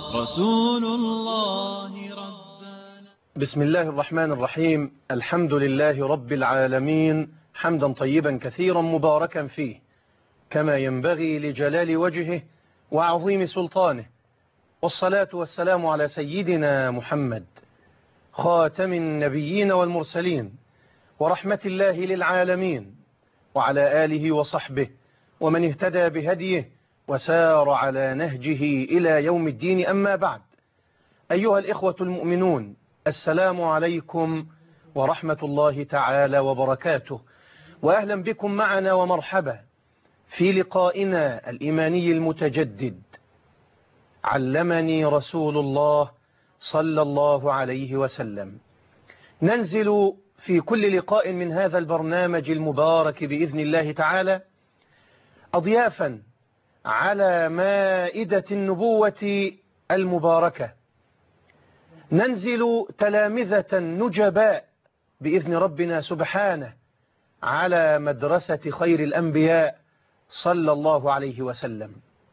رسول الله ربنا. بسم الله الرحمن الرحيم. الحمد لله رب العالمين، حمدا طيبا كثيرا مباركا فيه كما ينبغي لجلال وجهه وعظيم سلطانه، والصلاة والسلام على سيدنا محمد خاتم النبيين والمرسلين ورحمة الله للعالمين، وعلى آله وصحبه ومن اهتدى بهديه وسار على نهجه إلى يوم الدين. أما بعد، أيها الإخوة المؤمنون، السلام عليكم ورحمة الله تعالى وبركاته، وأهلا بكم معنا ومرحبا في لقائنا الإيماني المتجدد. علمني رسول الله صلى الله عليه وسلم. ننزل في كل لقاء من هذا البرنامج المبارك بإذن الله تعالى أضيافا على مائدة النبوة المباركة، ننزل تلامذة نجباء بإذن ربنا سبحانه على مدرسة خير الأنبياء صلى الله عليه وسلم.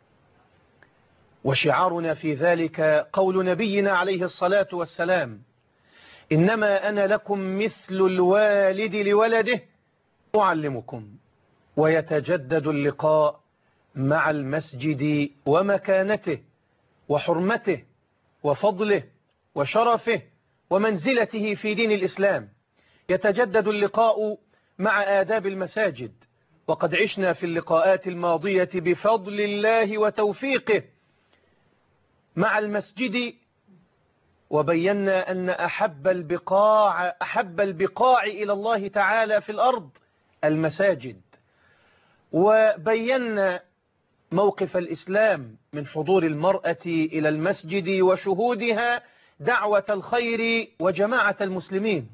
وشعارنا في ذلك قول نبينا عليه الصلاة والسلام: إنما أنا لكم مثل الوالد لولده أعلمكم. ويتجدد اللقاء مع المسجد ومكانته وحرمته وفضله وشرفه ومنزلته في دين الإسلام. يتجدد اللقاء مع آداب المساجد، وقد عشنا في اللقاءات الماضية بفضل الله وتوفيقه مع المسجد، وبينا أن أحب البقاع إلى الله تعالى في الأرض المساجد، وبينا موقف الإسلام من حضور المرأة إلى المسجد وشهودها دعوة الخير وجماعة المسلمين،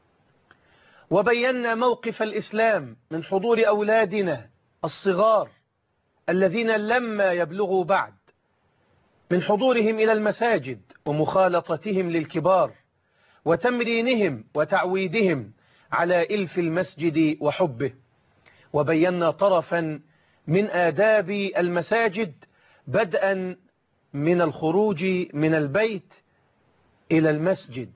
وبينا موقف الإسلام من حضور أولادنا الصغار الذين لما يبلغوا بعد، من حضورهم إلى المساجد ومخالطتهم للكبار وتمرينهم وتعويدهم على إلف المسجد وحبه. وبينا طرفا من آداب المساجد، بدءا من الخروج من البيت إلى المسجد،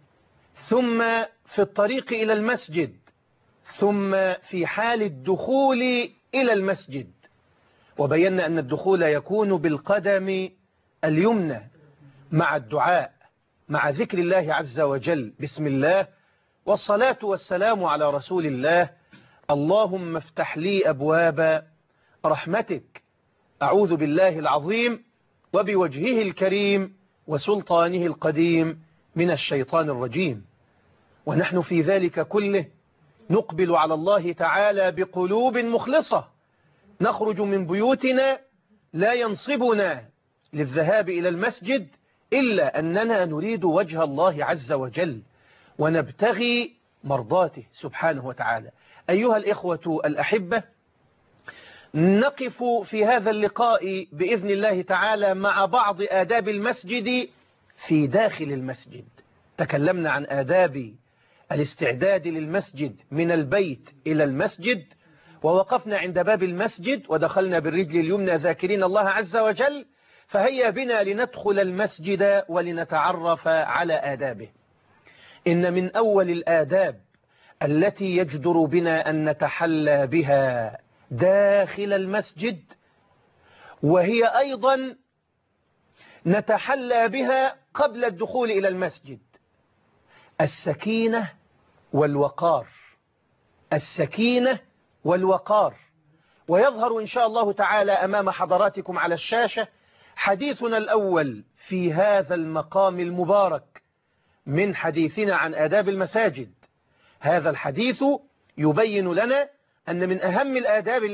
ثم في الطريق إلى المسجد، ثم في حال الدخول إلى المسجد. وبينا أن الدخول يكون بالقدم اليمنى مع الدعاء، مع ذكر الله عز وجل، بسم الله والصلاة والسلام على رسول الله. اللهم افتح لي أبواب رحمتك، أعوذ بالله العظيم وبوجهه الكريم وسلطانه القديم من الشيطان الرجيم. ونحن في ذلك كله نقبل على الله تعالى بقلوب مخلصة، نخرج من بيوتنا لا ينصبنا للذهاب إلى المسجد إلا أننا نريد وجه الله عز وجل ونبتغي مرضاته سبحانه وتعالى. أيها الإخوة الأحبة، نقف في هذا اللقاء بإذن الله تعالى مع بعض آداب المسجد في داخل المسجد. تكلمنا عن آداب الاستعداد للمسجد من البيت إلى المسجد، ووقفنا عند باب المسجد ودخلنا بالرجل اليمنى ذاكرين الله عز وجل. فهيا بنا لندخل المسجد ولنتعرف على آدابه. إن من أول الآداب التي يجدر بنا أن نتحلى بها داخل المسجد، وهي أيضا نتحلى بها قبل الدخول إلى المسجد، السكينة والوقار. السكينة والوقار. ويظهر إن شاء الله تعالى أمام حضراتكم على الشاشة حديثنا الأول في هذا المقام المبارك من حديثنا عن آداب المساجد. هذا الحديث يبين لنا أن من أهم الآداب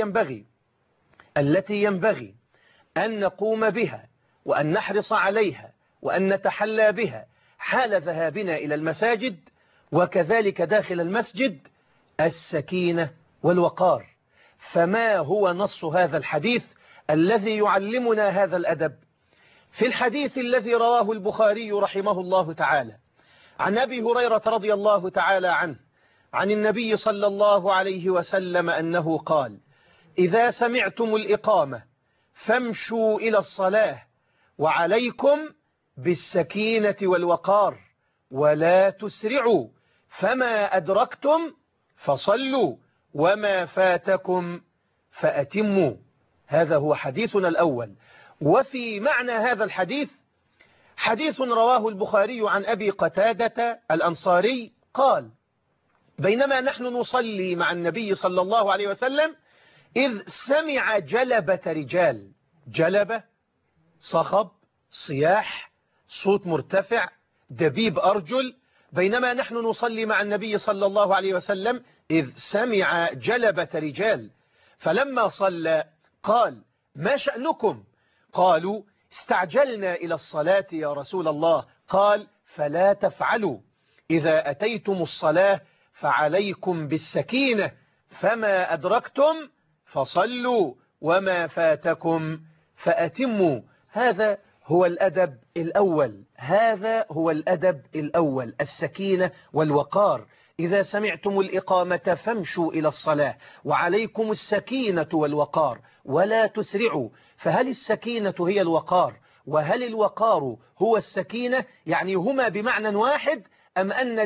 التي ينبغي أن نقوم بها وأن نحرص عليها وأن نتحلى بها حال ذهابنا إلى المساجد وكذلك داخل المسجد السكينة والوقار. فما هو نص هذا الحديث الذي يعلمنا هذا الأدب؟ في الحديث الذي رواه البخاري رحمه الله تعالى عن أبي هريرة رضي الله تعالى عنه عن النبي صلى الله عليه وسلم أنه قال: إذا سمعتم الإقامة فامشوا إلى الصلاة وعليكم بالسكينة والوقار ولا تسرعوا، فما أدركتم فصلوا وما فاتكم فأتموا. هذا هو حديثنا الأول. وفي معنى هذا الحديث حديث رواه البخاري عن أبي قتادة الأنصاري قال: بينما نحن نصلي مع النبي صلى الله عليه وسلم إذ سمع جلبة رجال. جلبة صخب، صياح، صوت مرتفع، دبيب أرجل. بينما نحن نصلي مع النبي صلى الله عليه وسلم إذ سمع جلبة رجال، فلما صلى قال: ما شأنكم؟ قالوا: استعجلنا إلى الصلاة يا رسول الله. قال: فلا تفعلوا، إذا أتيتم الصلاة فعليكم بالسكينة، فما أدركتم فصلوا وما فاتكم فأتموا. هذا هو الأدب الأول، هذا هو الأدب الأول، السكينة والوقار. إذا سمعتم الإقامة فامشوا إلى الصلاة وعليكم السكينة والوقار ولا تسرعوا. فهل السكينة هي الوقار وهل الوقار هو السكينة؟ يعني هما بمعنى واحد أم أن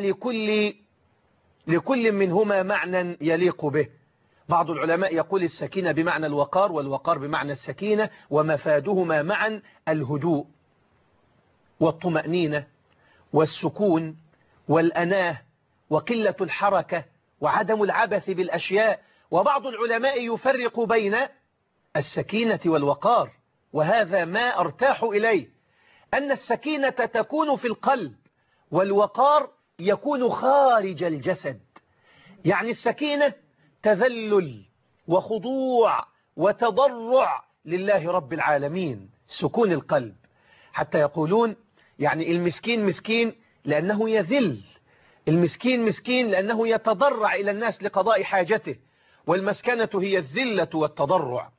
لكل منهما معنى يليق به؟ بعض العلماء يقول السكينة بمعنى الوقار والوقار بمعنى السكينة، ومفادهما معا الهدوء والطمأنينة والسكون والأناه وقلة الحركة وعدم العبث بالأشياء. وبعض العلماء يفرق بين السكينة والوقار، وهذا ما أرتاح إليه، أن السكينة تكون في القلب والوقار يكون خارج الجسد. يعني السكينة تذلل وخضوع وتضرع لله رب العالمين، سكون القلب. حتى يقولون يعني المسكين مسكين لأنه يذل، المسكين مسكين لأنه يتضرع إلى الناس لقضاء حاجته، والمسكنة هي الذلة والتضرع.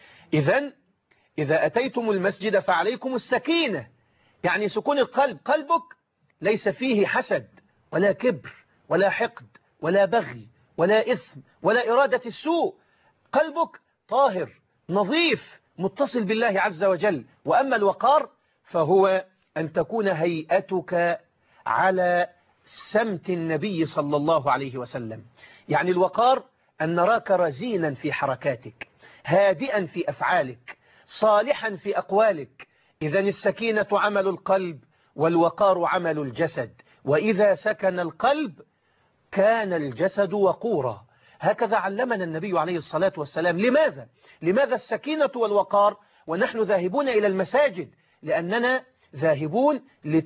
إذا أتيتم المسجد فعليكم السكينة، يعني سكون القلب. قلبك ليس فيه حسد ولا كبر ولا حقد ولا بغي ولا إثم ولا إرادة السوء. قلبك طاهر نظيف متصل بالله عز وجل. وأما الوقار فهو أن تكون هيئتك على سمت النبي صلى الله عليه وسلم. يعني الوقار أن نراك رزينا في حركاتك، هادئا في أفعالك، صالحا في أقوالك. إذن السكينة عمل القلب والوقار عمل الجسد، وإذا سكن القلب كان الجسد وقورا. هكذا علمنا النبي عليه الصلاة والسلام. لماذا السكينة والوقار ونحن ذاهبون إلى المساجد؟ لأننا ذاهبون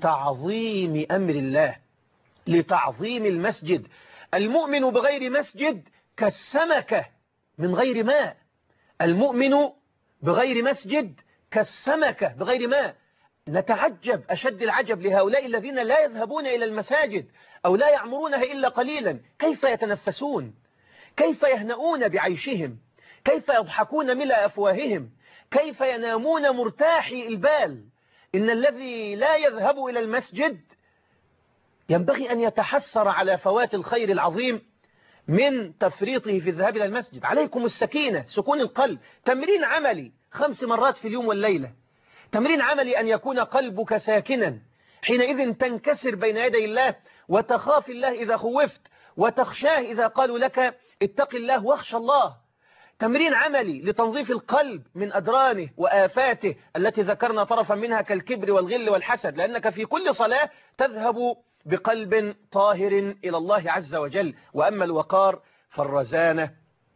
لتعظيم أمر الله، لتعظيم المسجد. المؤمن بغير مسجد كالسمكة من غير ماء، المؤمن بغير مسجد كالسمكة بغير ماء. نتعجب أشد العجب لهؤلاء الذين لا يذهبون إلى المساجد أو لا يعمرونها إلا قليلا. كيف يتنفسون؟ كيف يهنؤون بعيشهم؟ كيف يضحكون ملء أفواههم؟ كيف ينامون مرتاحي البال؟ إن الذي لا يذهب إلى المسجد ينبغي أن يتحسر على فوات الخير العظيم من تفريطه في الذهاب إلى المسجد. عليكم السكينة، سكون القلب. تمرين عملي 5 مرات في اليوم والليلة، تمرين عملي أن يكون قلبك ساكنا، حينئذ تنكسر بين يدي الله وتخاف الله إذا خوفت، وتخشاه إذا قالوا لك اتق الله واخشى الله. تمرين عملي لتنظيف القلب من أدرانه وآفاته التي ذكرنا طرفا منها كالكبر والغل والحسد، لأنك في كل صلاة تذهب بقلب طاهر إلى الله عز وجل. وأما الوقار فالرزانة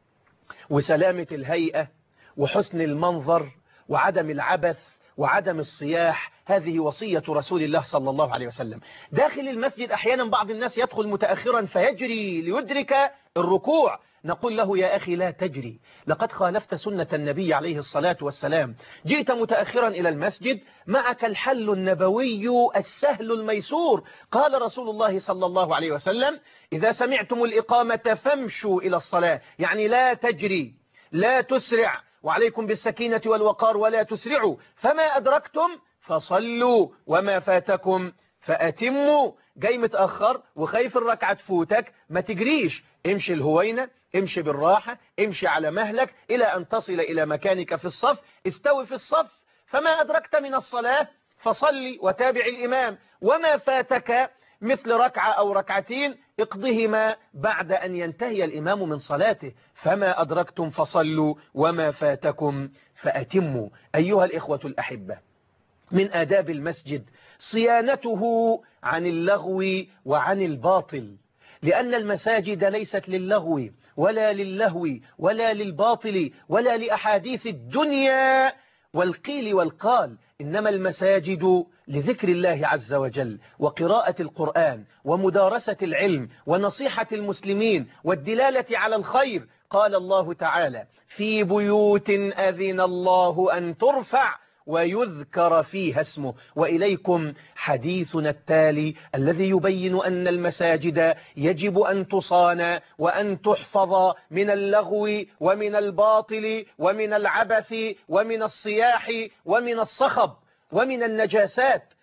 وسلامة الهيئة وحسن المنظر وعدم العبث وعدم الصياح. هذه وصية رسول الله صلى الله عليه وسلم. داخل المسجد أحيانا بعض الناس يدخل متأخرا فيجري ليدرك الركوع، نقول له يا أخي لا تجري، لقد خالفت سنة النبي عليه الصلاة والسلام. جئت متأخرا إلى المسجد، معك الحل النبوي السهل الميسور. قال رسول الله صلى الله عليه وسلم إذا سمعتم الإقامة فامشوا إلى الصلاة، يعني لا تجري لا تسرع، وعليكم بالسكينة والوقار ولا تسرعوا، فما أدركتم فصلوا وما فاتكم فأتموا. جاي متأخر وخايف الركعة تفوتك، ما تجريش، امشي الهوينة، امشي بالراحة، امشي على مهلك إلى أن تصل إلى مكانك في الصف. استوي في الصف فما أدركت من الصلاة فصل وتابع الإمام، وما فاتك مثل ركعة أو ركعتين اقضهما بعد أن ينتهي الإمام من صلاته، فما أدركتم فصلوا وما فاتكم فأتموا. أيها الإخوة الأحبة، من آداب المسجد صيانته عن اللغو وعن الباطل، لأن المساجد ليست للغو ولا للهو ولا للباطل ولا لأحاديث الدنيا والقيل والقال، إنما المساجد لذكر الله عز وجل وقراءة القرآن ومدارسة العلم ونصيحة المسلمين والدلالة على الخير. قال الله تعالى: في بيوت أذن الله أن ترفع ويذكر فيها اسمه. وإليكم حديثنا التالي الذي يبين أن المساجد يجب أن تصان وأن تحفظ من اللغو ومن الباطل ومن العبث ومن الصياح ومن الصخب ومن النجاسات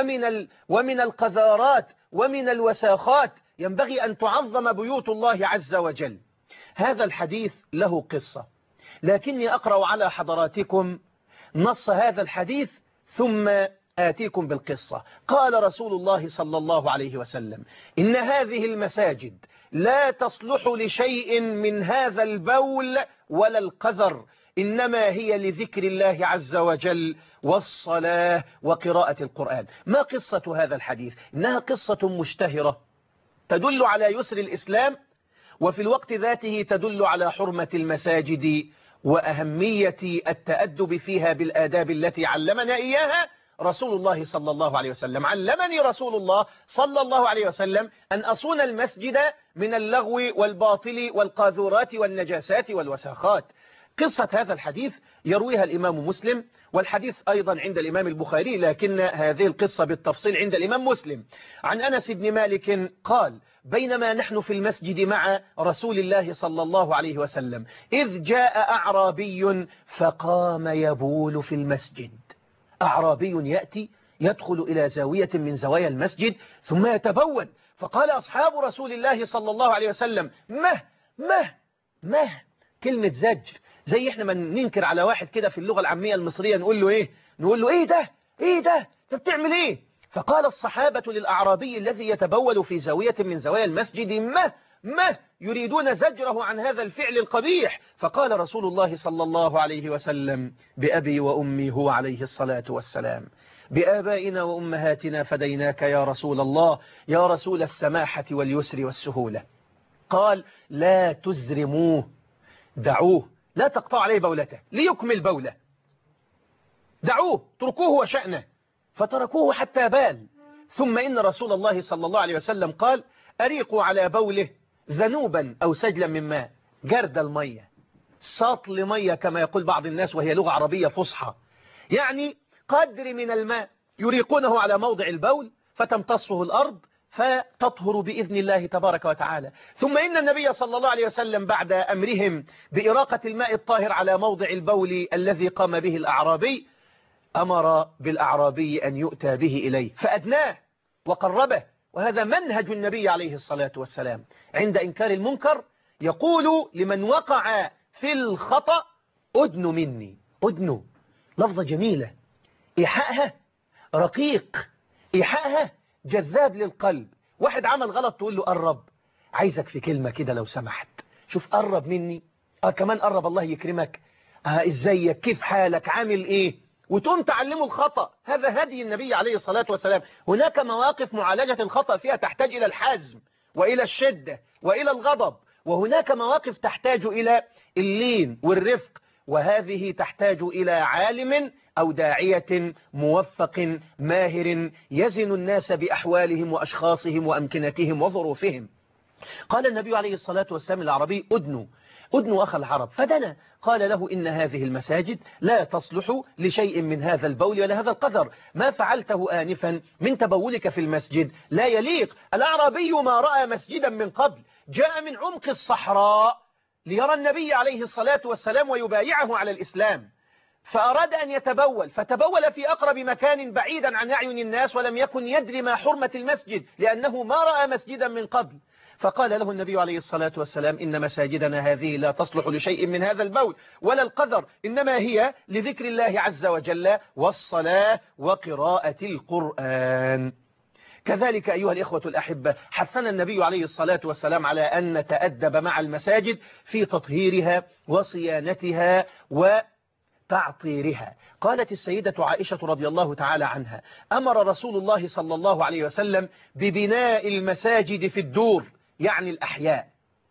ومن القذارات ومن الوساخات. ينبغي أن تعظم بيوت الله عز وجل. هذا الحديث له قصة، لكني أقرأ على حضراتكم نص هذا الحديث ثم آتيكم بالقصة. قال رسول الله صلى الله عليه وسلم: إن هذه المساجد لا تصلح لشيء من هذا البول ولا القذر، إنما هي لذكر الله عز وجل والصلاة وقراءة القرآن. ما قصة هذا الحديث؟ إنها قصة مشتهرة تدل على يسر الإسلام، وفي الوقت ذاته تدل على حرمة المساجد وأهمية التأدب فيها بالآداب التي علمنا إياها رسول الله صلى الله عليه وسلم. علمني رسول الله صلى الله عليه وسلم أن أصون المسجد من اللغو والباطل والقاذورات والنجاسات والوساخات. قصة هذا الحديث يرويها الإمام مسلم، والحديث أيضا عند الإمام البخاري، لكن هذه القصة بالتفصيل عند الإمام مسلم. عن أنس بن مالك قال: بينما نحن في المسجد مع رسول الله صلى الله عليه وسلم إذ جاء أعرابي فقام يبول في المسجد. أعرابي يأتي يدخل إلى زاوية من زوايا المسجد ثم يتبول، فقال أصحاب رسول الله صلى الله عليه وسلم: مه كلمة زجر، زي احنا ما ننكر على واحد كده في اللغة العامية المصرية نقول له ايه؟ نقول له ايه ده انت بتعمل ايه؟ فقال الصحابة للأعرابي الذي يتبول في زاوية من زوايا المسجد: مه يريدون زجره عن هذا الفعل القبيح. فقال رسول الله صلى الله عليه وسلم: بأبي وأمي هو عليه الصلاة والسلام، بآبائنا وأمهاتنا فديناك يا رسول الله، يا رسول السماحة واليسر والسهولة. قال: لا تزرموه، دعوه، لا تقطع عليه بولته ليكمل بوله، دعوه، تركوه وشأنه. فتركوه حتى بال. ثم إن رسول الله صلى الله عليه وسلم قال: أريقوا على بوله ذنوبا أو سجلا من ماء، جرد المية، سطل مية كما يقول بعض الناس، وهي لغة عربية فصحى، يعني قدر من الماء يريقونه على موضع البول فتمتصه الأرض فتطهر بإذن الله تبارك وتعالى. ثم إن النبي صلى الله عليه وسلم بعد أمرهم بإراقة الماء الطاهر على موضع البول الذي قام به الأعرابي أمر بالأعرابي أن يؤتى به إليه فأدناه وقربه. وهذا منهج النبي عليه الصلاة والسلام عند إنكار المنكر، يقول لمن وقع في الخطأ: أدن مني. أدن لفظة جميلة، إيحاءها رقيق، إيحاءها جذاب للقلب. واحد عمل غلط تقول له: قرب، عايزك في كلمة كده لو سمحت، شوف قرب مني، كمان قرب، الله يكرمك، ازيك، كيف حالك، عامل ايه، وتقوم تعلمه الخطأ. هذا هدي النبي عليه الصلاة والسلام. هناك مواقف معالجة الخطأ فيها تحتاج إلى الحزم وإلى الشدة وإلى الغضب، وهناك مواقف تحتاج إلى اللين والرفق، وهذه تحتاج إلى عالم أو داعية موفق ماهر يزن الناس بأحوالهم وأشخاصهم وأمكنتهم وظروفهم. قال النبي عليه الصلاة والسلام العربي: أدنوا أخ العرب، فدنا. قال له: إن هذه المساجد لا تصلح لشيء من هذا البول ولا هذا القذر، ما فعلته آنفا من تبولك في المسجد لا يليق. الأعرابي ما رأى مسجدا من قبل، جاء من عمق الصحراء ليرى النبي عليه الصلاة والسلام ويبايعه على الإسلام، فأراد أن يتبول، فتبول في أقرب مكان بعيدا عن أعين الناس، ولم يكن يدري ما حرمة المسجد لأنه ما رأى مسجدا من قبل. فقال له النبي عليه الصلاة والسلام إن مساجدنا هذه لا تصلح لشيء من هذا البول ولا القذر، إنما هي لذكر الله عز وجل والصلاة وقراءة القرآن. كذلك أيها الإخوة الأحبة حثنا النبي عليه الصلاة والسلام على أن نتأدب مع المساجد في تطهيرها وصيانتها وتعطيرها. قالت السيدة عائشة رضي الله تعالى عنها أمر رسول الله صلى الله عليه وسلم ببناء المساجد في الدور يعني الأحياء.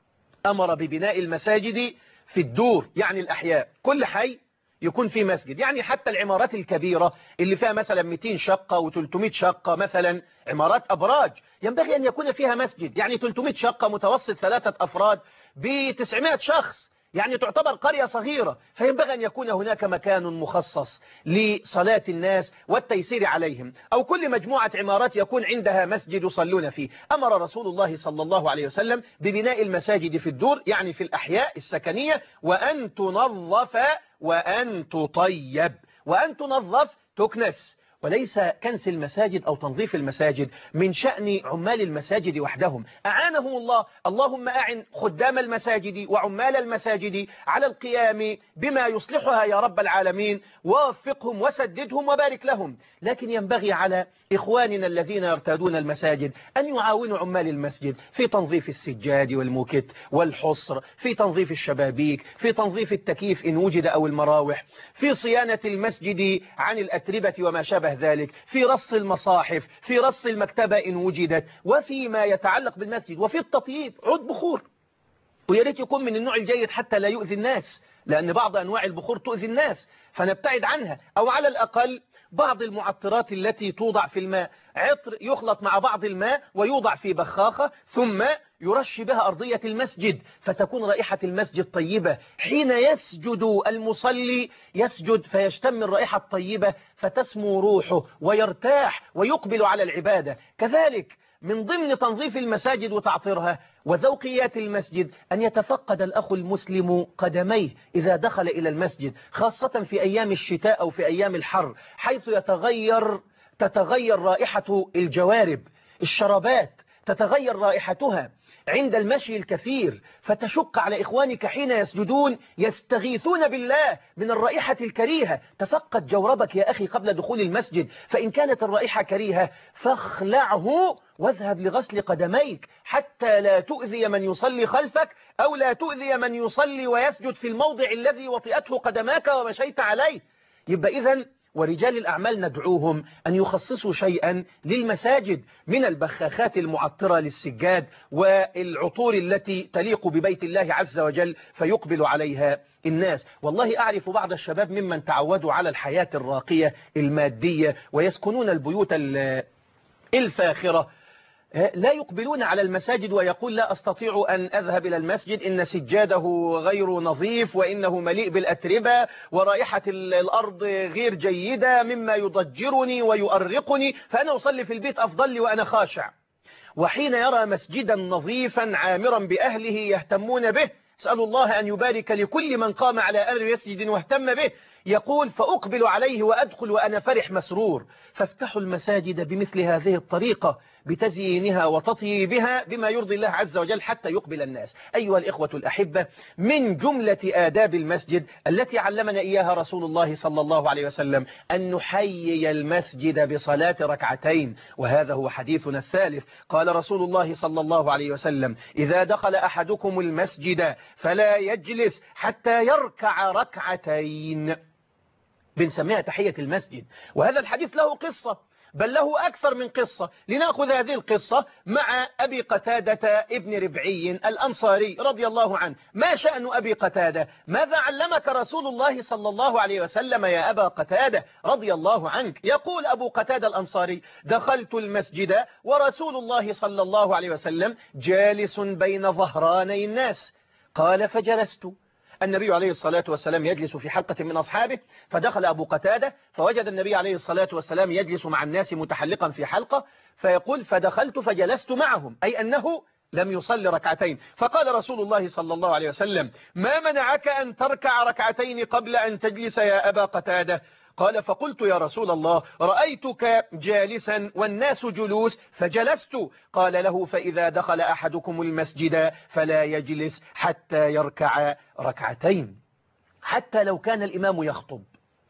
أمر ببناء المساجد في الدور يعني الأحياء، كل حي يكون في مسجد. يعني حتى العمارات الكبيرة اللي فيها مثلا 200 شقة و300 شقة، مثلا عمارات أبراج، ينبغي أن يكون فيها مسجد. يعني 300 شقة متوسط 3 أفراد ب900 شخص، يعني تعتبر قرية صغيرة، فينبغي أن يكون هناك مكان مخصص لصلاة الناس والتيسير عليهم. أو كل مجموعة عمارات يكون عندها مسجد يصلون فيه. أمر رسول الله صلى الله عليه وسلم ببناء المساجد في الدور يعني في الأحياء السكنية، وأن تنظف وأن تطيب. وأن تنظف تكنس، وليس كنس المساجد أو تنظيف المساجد من شأن عمال المساجد وحدهم، أعانهم الله. اللهم أعن خدام المساجد وعمال المساجد على القيام بما يصلحها يا رب العالمين، ووفقهم وسددهم وبارك لهم. لكن ينبغي على إخواننا الذين يرتادون المساجد أن يعاونوا عمال المسجد في تنظيف السجاد والموكت والحصر، في تنظيف الشبابيك، في تنظيف التكييف إن وجد أو المراوح، في صيانة المسجد عن الأتربة وما شابه ذلك، في رص المصاحف، في رص المكتبة إن وجدت، وفيما يتعلق بالمسجد، وفي التطييب. عود بخور، ويا ريت يكون من النوع الجيد حتى لا يؤذي الناس، لأن بعض أنواع البخور تؤذي الناس فنبتعد عنها. أو على الأقل بعض المعطرات التي توضع في الماء، عطر يخلط مع بعض الماء ويوضع في بخاخة ثم يرش بها أرضية المسجد فتكون رائحة المسجد طيبة. حين يسجد المصلي يسجد فيشتم الرائحة الطيبة فتسمو روحه ويرتاح ويقبل على العبادة. كذلك من ضمن تنظيف المساجد وتعطيرها وذوقيات المسجد أن يتفقد الأخ المسلم قدميه إذا دخل إلى المسجد، خاصة في أيام الشتاء أو في أيام الحر، حيث تتغير رائحة الجوارب، الشرابات تتغير رائحتها عند المشي الكثير، فتشق على إخوانك حين يسجدون يستغيثون بالله من الرائحة الكريهة. تفقد جوربك يا أخي قبل دخول المسجد، فإن كانت الرائحة كريهة فاخلعه واذهب لغسل قدميك حتى لا تؤذي من يصلي خلفك، أو لا تؤذي من يصلي ويسجد في الموضع الذي وطئته قدماك ومشيت عليه. يبقى إذن ورجال الأعمال ندعوهم أن يخصصوا شيئا للمساجد من البخاخات المعطرة للسجاد والعطور التي تليق ببيت الله عز وجل فيقبل عليها الناس. والله أعرف بعض الشباب ممن تعودوا على الحياة الراقية المادية ويسكنون البيوت الفاخرة لا يقبلون على المساجد، ويقول لا أستطيع أن أذهب إلى المسجد إن سجاده غير نظيف وإنه مليء بالأتربة ورائحة الأرض غير جيدة مما يضجرني ويؤرقني، فأنا أصلي في البيت أفضل لي وأنا خاشع. وحين يرى مسجدا نظيفا عامرا بأهله يهتمون به، أسأل الله أن يبارك لكل من قام على أمر مسجد واهتم به، يقول فأقبل عليه وأدخل وأنا فرح مسرور. فافتحوا المساجد بمثل هذه الطريقة بتزيينها وتطييبها بما يرضي الله عز وجل حتى يقبل الناس. أيها الإخوة الأحبة، من جملة آداب المسجد التي علمنا إياها رسول الله صلى الله عليه وسلم أن نحيي المسجد بصلاة ركعتين، وهذا هو حديثنا الثالث. قال رسول الله صلى الله عليه وسلم إذا دخل أحدكم المسجد فلا يجلس حتى يركع ركعتين، بنسميها تحية المسجد. وهذا الحديث له قصة، بل له أكثر من قصة. لنأخذ هذه القصة مع أبي قتادة ابن ربعي الأنصاري رضي الله عنه. ما شأن أبي قتادة؟ ماذا علمك رسول الله صلى الله عليه وسلم يا أبا قتادة رضي الله عنك؟ يقول أبو قتادة الأنصاري دخلت المسجد ورسول الله صلى الله عليه وسلم جالس بين ظهراني الناس. قال فجلست. النبي عليه الصلاة والسلام يجلس في حلقة من أصحابه، فدخل أبو قتادة فوجد النبي عليه الصلاة والسلام يجلس مع الناس متحلقا في حلقة، فيقول فدخلت فجلست معهم، أي أنه لم يصلي ركعتين. فقال رسول الله صلى الله عليه وسلم ما منعك أن تركع ركعتين قبل أن تجلس يا أبا قتادة؟ قال فقلت يا رسول الله رأيتك جالسا والناس جلوس فجلست. قال له فإذا دخل أحدكم المسجد فلا يجلس حتى يركع ركعتين. حتى لو كان الإمام يخطب،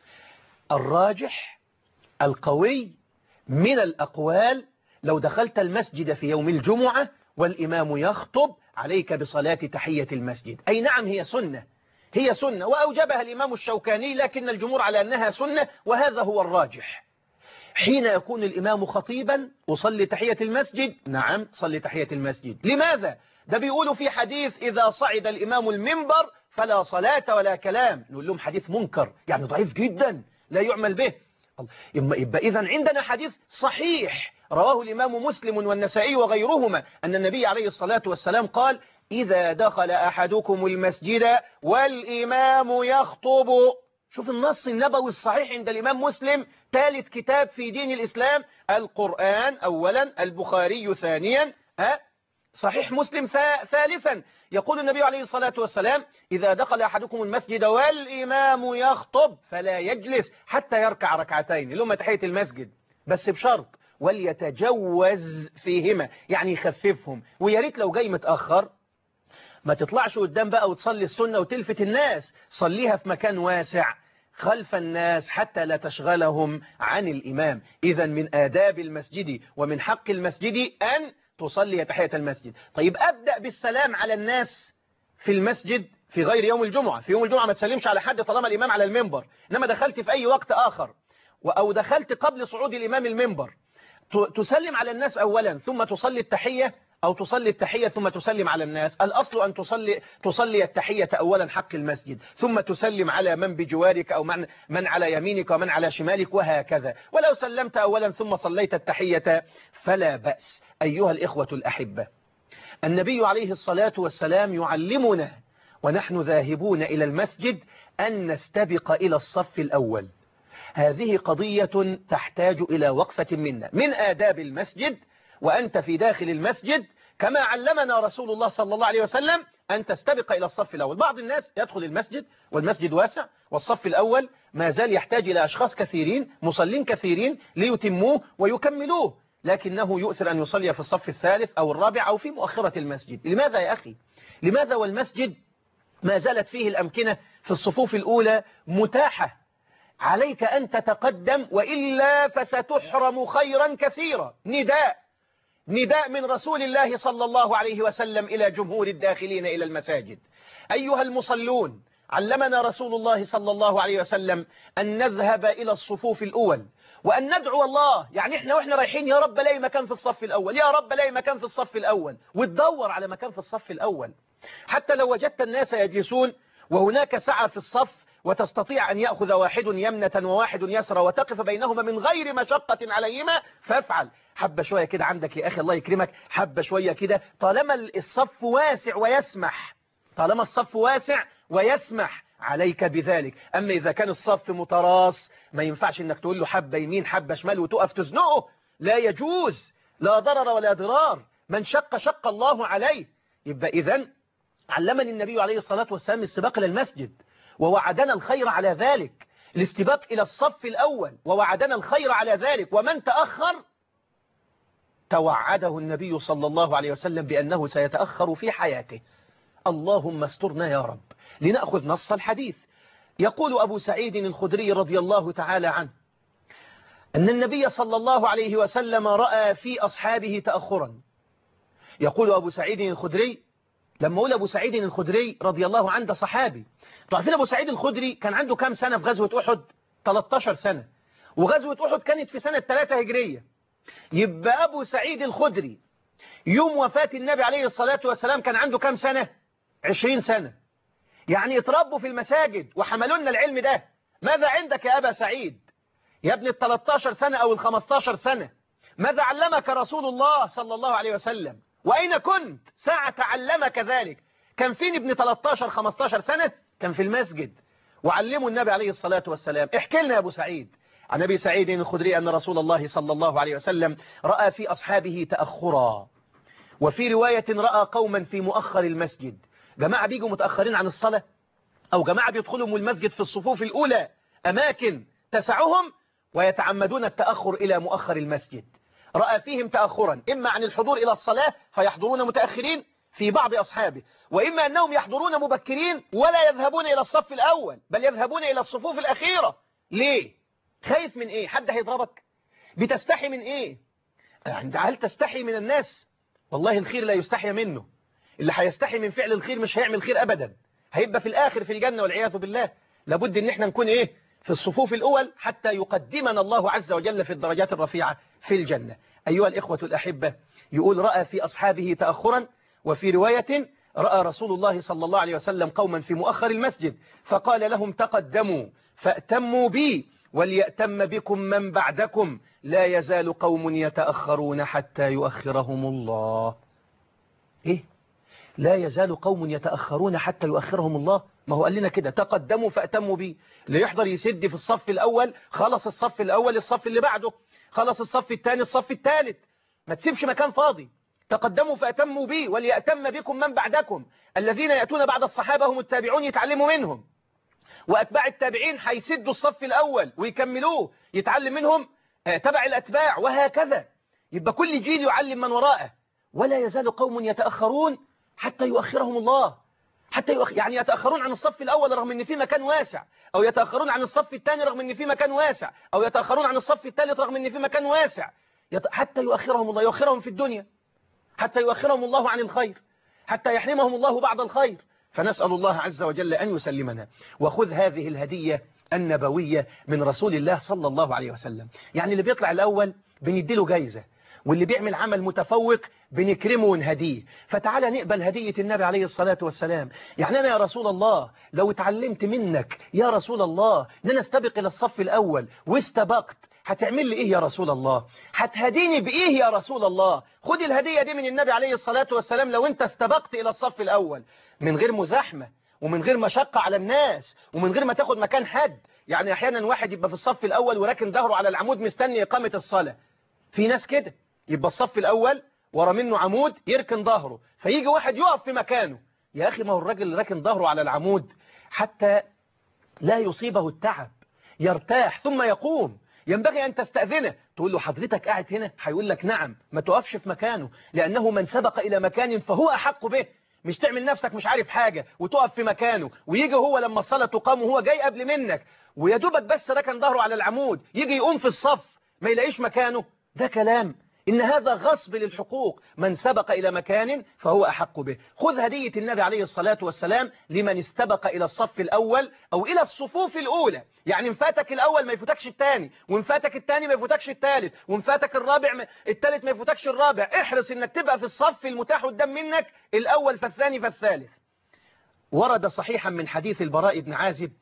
الراجح القوي من الأقوال لو دخلت المسجد في يوم الجمعة والإمام يخطب عليك بصلاة تحية المسجد. أي نعم هي سنة، هي سنة وأوجبها الإمام الشوكاني، لكن الجمهور على أنها سنة وهذا هو الراجح. حين يكون الإمام خطيبا وصلي تحية المسجد، نعم صلي تحية المسجد. لماذا؟ ده بيقولوا في حديث إذا صعد الإمام المنبر فلا صلاة ولا كلام. نقول لهم حديث منكر، يعني ضعيف جدا لا يعمل به. يبقى إذن عندنا حديث صحيح رواه الإمام مسلم والنسائي وغيرهما أن النبي عليه الصلاة والسلام قال إذا دخل أحدكم المسجد والإمام يخطب. شوف النص النبوي الصحيح عند الإمام مسلم، ثالث كتاب في دين الإسلام، القرآن أولا، البخاري ثانيا، صحيح مسلم ثالثا. يقول النبي عليه الصلاة والسلام إذا دخل أحدكم المسجد والإمام يخطب فلا يجلس حتى يركع ركعتين اللي هم تحية المسجد، بس بشرط وليتجوز فيهما، يعني يخففهم. ويا ريت لو جاي متأخر ما تطلعش قدام بقى وتصلي السنة وتلفت الناس، صليها في مكان واسع خلف الناس حتى لا تشغلهم عن الإمام. إذا من آداب المسجد ومن حق المسجد أن تصلي تحية المسجد. طيب أبدأ بالسلام على الناس في المسجد في غير يوم الجمعة. في يوم الجمعة ما تسلمش على حد طالما الإمام على المنبر، إنما دخلت في أي وقت آخر أو دخلت قبل صعود الإمام المنبر تسلم على الناس أولا ثم تصلي التحية، أو تصلي التحية ثم تسلم على الناس. الأصل أن تصلي التحية أولا حق المسجد، ثم تسلم على من بجوارك أو من على يمينك ومن على شمالك وهكذا. ولو سلمت أولا ثم صليت التحية فلا بأس. أيها الإخوة الأحبة، النبي عليه الصلاة والسلام يعلمنا ونحن ذاهبون إلى المسجد أن نستبق إلى الصف الأول. هذه قضية تحتاج إلى وقفة منا. من آداب المسجد وأنت في داخل المسجد كما علمنا رسول الله صلى الله عليه وسلم أن تستبق إلى الصف الأول. بعض الناس يدخل المسجد والمسجد واسع والصف الأول ما زال يحتاج إلى أشخاص كثيرين مصلين كثيرين ليتموه ويكملوه، لكنه يؤثر أن يصلي في الصف الثالث أو الرابع أو في مؤخرة المسجد. لماذا يا أخي؟ لماذا والمسجد ما زالت فيه الأمكنة في الصفوف الأولى متاحة؟ عليك أن تتقدم وإلا فستحرم خيرا كثيرا. نداء من رسول الله صلى الله عليه وسلم إلى جمهور الداخلين إلى المساجد. أيها المصلون، علمنا رسول الله صلى الله عليه وسلم أن نذهب إلى الصفوف الأول وأن ندعو الله. يعني إحنا وإحنا رايحين يا رب لاقي مكان في الصف الأول، يا رب لاقي مكان في الصف الأول، وتدور على مكان في الصف الأول. حتى لو وجدت الناس يجلسون وهناك سعة في الصف وتستطيع أن يأخذ واحد يمنة وواحد يسرى وتقف بينهما من غير مشقة عليهما فافعل. حبة شوية كده عندك يا أخي الله يكرمك، حبة شوية كده طالما الصف واسع ويسمح، طالما الصف واسع ويسمح عليك بذلك. أما إذا كان الصف متراص ما ينفعش أنك تقول له حبة يمين حبة شمال وتقف تزنقه، لا يجوز، لا ضرر ولا ضرار، من شق الله عليه. يبقى إذن علمني النبي عليه الصلاة والسلام الاستباق إلى المسجد ووعدنا الخير على ذلك، الاستباق إلى الصف الأول ووعدنا الخير على ذلك. ومن تأخر توعده النبي صلى الله عليه وسلم بأنه سيتأخر في حياته. اللهم استرنا يا رب. لنأخذ نص الحديث. يقول أبو سعيد الخدري رضي الله تعالى عنه أن النبي صلى الله عليه وسلم رأى في أصحابه تأخرا. يقول أبو سعيد الخدري، لما أقول أبو سعيد الخدري رضي الله عنه ده صحابي، تعرفين أبو سعيد الخدري كان عنده كام سنة في غزوة أحد؟ 13 سنة، وغزوة أحد كانت في سنة 3 هجرية. يبقى أبو سعيد الخدري يوم وفاة النبي عليه الصلاة والسلام كان عنده كام سنة؟ 20 سنة. يعني اتربوا في المساجد وحملوا لنا العلم ده. ماذا عندك يا أبا سعيد؟ يا ابن 13 سنة أو 15 سنة، ماذا علمك رسول الله صلى الله عليه وسلم؟ وأين كنت ساعة علمك ذلك؟ كان فين ابن 13-15 سنة؟ كان في المسجد وعلموا النبي عليه الصلاة والسلام. احكي لنا يا أبو سعيد. عن أبي سعيد الخدري أن رسول الله صلى الله عليه وسلم رأى في أصحابه تأخرا، وفي رواية رأى قوما في مؤخر المسجد، جماعة بيجوا متأخرين عن الصلاة، أو جماعة بيدخلوا من المسجد في الصفوف الأولى، أماكن تسعهم ويتعمدون التأخر إلى مؤخر المسجد. رأى فيهم تأخرا إما عن الحضور إلى الصلاة فيحضرون متأخرين في بعض أصحابه، وإما أنهم يحضرون مبكرين ولا يذهبون إلى الصف الأول بل يذهبون إلى الصفوف الأخيرة. ليه؟ خايف من إيه؟ حد هيضربك؟ بتستحي من إيه؟ هل تستحي من الناس؟ والله الخير لا يستحي منه. اللي هيستحي من فعل الخير مش هيعمل خير أبدا، هيبقى في الآخر في الجنة والعياذ بالله. لابد ان احنا نكون ايه؟ في الصفوف الأول حتى يقدمنا الله عز وجل في الدرجات الرفيعة في الجنة. أيها الإخوة الأحبة، يقول رأى في أصحابه تأخرا، وفي رواية رأى رسول الله صلى الله عليه وسلم قوما في مؤخر المسجد فقال لهم تقدموا فأتموا بي وليأتم بكم من بعدكم لا يزال قوم يتأخرون حتى يؤخرهم الله. إيه؟ لا يزال قوم يتأخرون حتى يؤخرهم الله. ما هو قال لنا كده تقدموا فأتموا بي. اللي يحضر يسد في الصف الأول خلص الصف الأول الصف اللي بعده، خلص الصف الثاني الصف الثالث، ما تسيبش مكان فاضي. تقدموا فأتموا بي وليأتم بكم من بعدكم. الذين يأتون بعد الصحابة هم التابعون يتعلموا منهم، وأتباع التابعين هيسدوا الصف الأول ويكملوه يتعلم منهم تبع الأتباع، وهكذا. يبقى كل جيل يعلم من وراءه. ولا يزال قوم يتأخرون حتى يؤخرهم الله. يعني يتأخرون عن الصف الأول رغم أن في مكان واسع، أو يتأخرون عن الصف الثاني رغم أن في مكان واسع، أو يتأخرون عن الصف الثالث رغم أن في مكان واسع، حتى يؤخرهم الله، يؤخرهم في الدنيا، حتى يؤخرهم الله عن الخير، حتى يحرمهم الله بعد الخير. فنسأل الله عز وجل أن يسلمنا. وخذ هذه الهدية النبوية من رسول الله صلى الله عليه وسلم. يعني اللي بيطلع الأول بنديله جايزة، واللي بيعمل عمل متفوق بنكرمه ونهديه. فتعالى نقبل هدية النبي عليه الصلاة والسلام. يعني أنا يا رسول الله لو اتعلمت منك يا رسول الله أن أنا استبق إلى الصف الأول واستبقت، هتعمل لي إيه يا رسول الله؟ هتهديني بإيه يا رسول الله؟ خد الهدية دي من النبي عليه الصلاة والسلام. لو أنت استبقت إلى الصف الأول من غير مزاحمة ومن غير مشقة على الناس ومن غير ما تاخد مكان حد. يعني أحيانا واحد يبقى في الصف الأول وراكن ظهره على العمود مستني إقامة الصلاة. في ناس كده يبقى الصف الأول ورا منه عمود يركن ظهره، فيجي واحد يقف في مكانه. يا أخي ما هو الراجل اللي راكن ظهره على العمود حتى لا يصيبه التعب يرتاح ثم يقوم. ينبغي أن تستأذنه، تقول له حضرتك قاعد هنا؟ هيقول لك نعم. ما تقفش في مكانه، لأنه من سبق إلى مكان فهو أحق به. مش تعمل نفسك مش عارف حاجة وتقف في مكانه، ويجي هو لما الصلاة تقام وهو جاي قبل منك ويا دوبك بس ركن ظهره على العمود يجي يقوم في الصف ما يلاقيش مكانه. ده كلام. إن هذا غصب للحقوق. من سبق إلى مكان فهو أحق به. خذ هدية النبي عليه الصلاة والسلام لمن استبق إلى الصف الأول أو إلى الصفوف الأولى. يعني إن فاتك الأول ما يفوتكش الثاني، وإن فاتك الثاني ما يفوتكش الثالث، وإن فاتك الرابع الثالث ما يفوتكش الرابع. احرص إنك تبقى في الصف المتاح قدام منك الأول فالثاني فالثالث. ورد صحيحا من حديث البراء بن عازب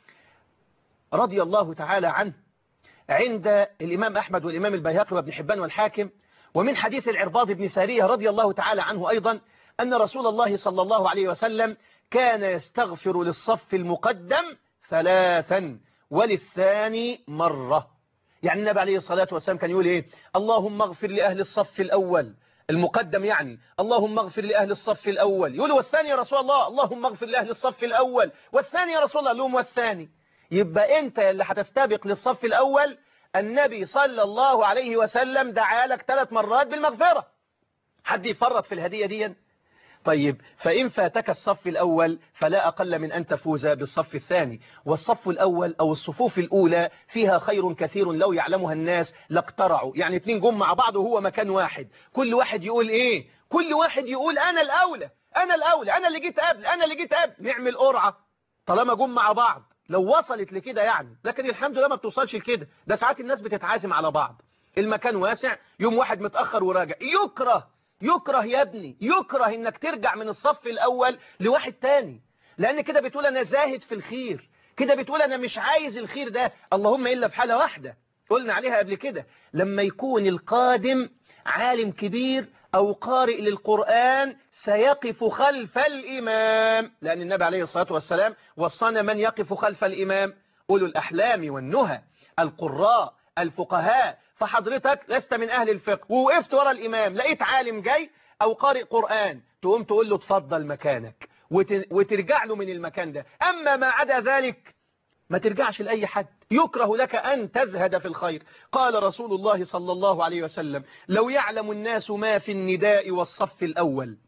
رضي الله تعالى عنه عند الإمام أحمد والإمام البيهقي وابن حبان والحاكم، ومن حديث العرباض بن سارية رضي الله تعالى عنه أيضا أن رسول الله صلى الله عليه وسلم كان يستغفر للصف المقدم 3 وللثاني مرة. يعني النبي عليه الصلاة والسلام كان يقول إيه؟ اللهم اغفر لأهل الصف الأول المقدم، يعني اللهم اغفر لأهل الصف الأول. يقول والثاني يا رسول الله اللهم اغفر لأهل الصف الأول، والثاني يا رسول الله لهم والثاني. يبقى أنت اللي هتستبق للصف الأول النبي صلى الله عليه وسلم دعا لك 3 مرات بالمغفرة. حد يفرط في الهدية دي؟ طيب فإن فاتك الصف الأول فلا أقل من أن تفوز بالصف الثاني. والصف الأول أو الصفوف الأولى فيها خير كثير لو يعلمها الناس لاقترعوا. يعني 2 جم مع بعض وهو مكان واحد، كل واحد يقول إيه؟ كل واحد يقول أنا الأولى أنا الأولى، أنا اللي جيت قبل، أنا اللي جيت قبل. نعمل قرعة طالما جم مع بعض لو وصلت لكده يعني. لكن الحمد لله ما بتوصلش لكده. ده ساعات الناس بتتعازم على بعض، المكان واسع، يوم واحد متأخر وراجع. يكره يا ابني، يكره انك ترجع من الصف الأول لواحد تاني، لأن كده بتقول أنا زاهد في الخير، كده بتقول أنا مش عايز الخير ده. اللهم إلا في حالة واحدة قلنا عليها قبل كده، لما يكون القادم عالم كبير أو قارئ للقرآن سيقف خلف الإمام، لأن النبي عليه الصلاة والسلام وصانا من يقف خلف الإمام أولو الأحلام والنهى، القراء، الفقهاء. فحضرتك لست من أهل الفقه ووقفت ورا الإمام، لقيت عالم جاي أو قارئ قرآن، تقوم تقول له تفضل مكانك وترجع له من المكان ده. أما ما عدا ذلك ما ترجعش لأي حد. يكره لك أن تزهد في الخير. قال رسول الله صلى الله عليه وسلم: لو يعلم الناس ما في النداء والصف الأول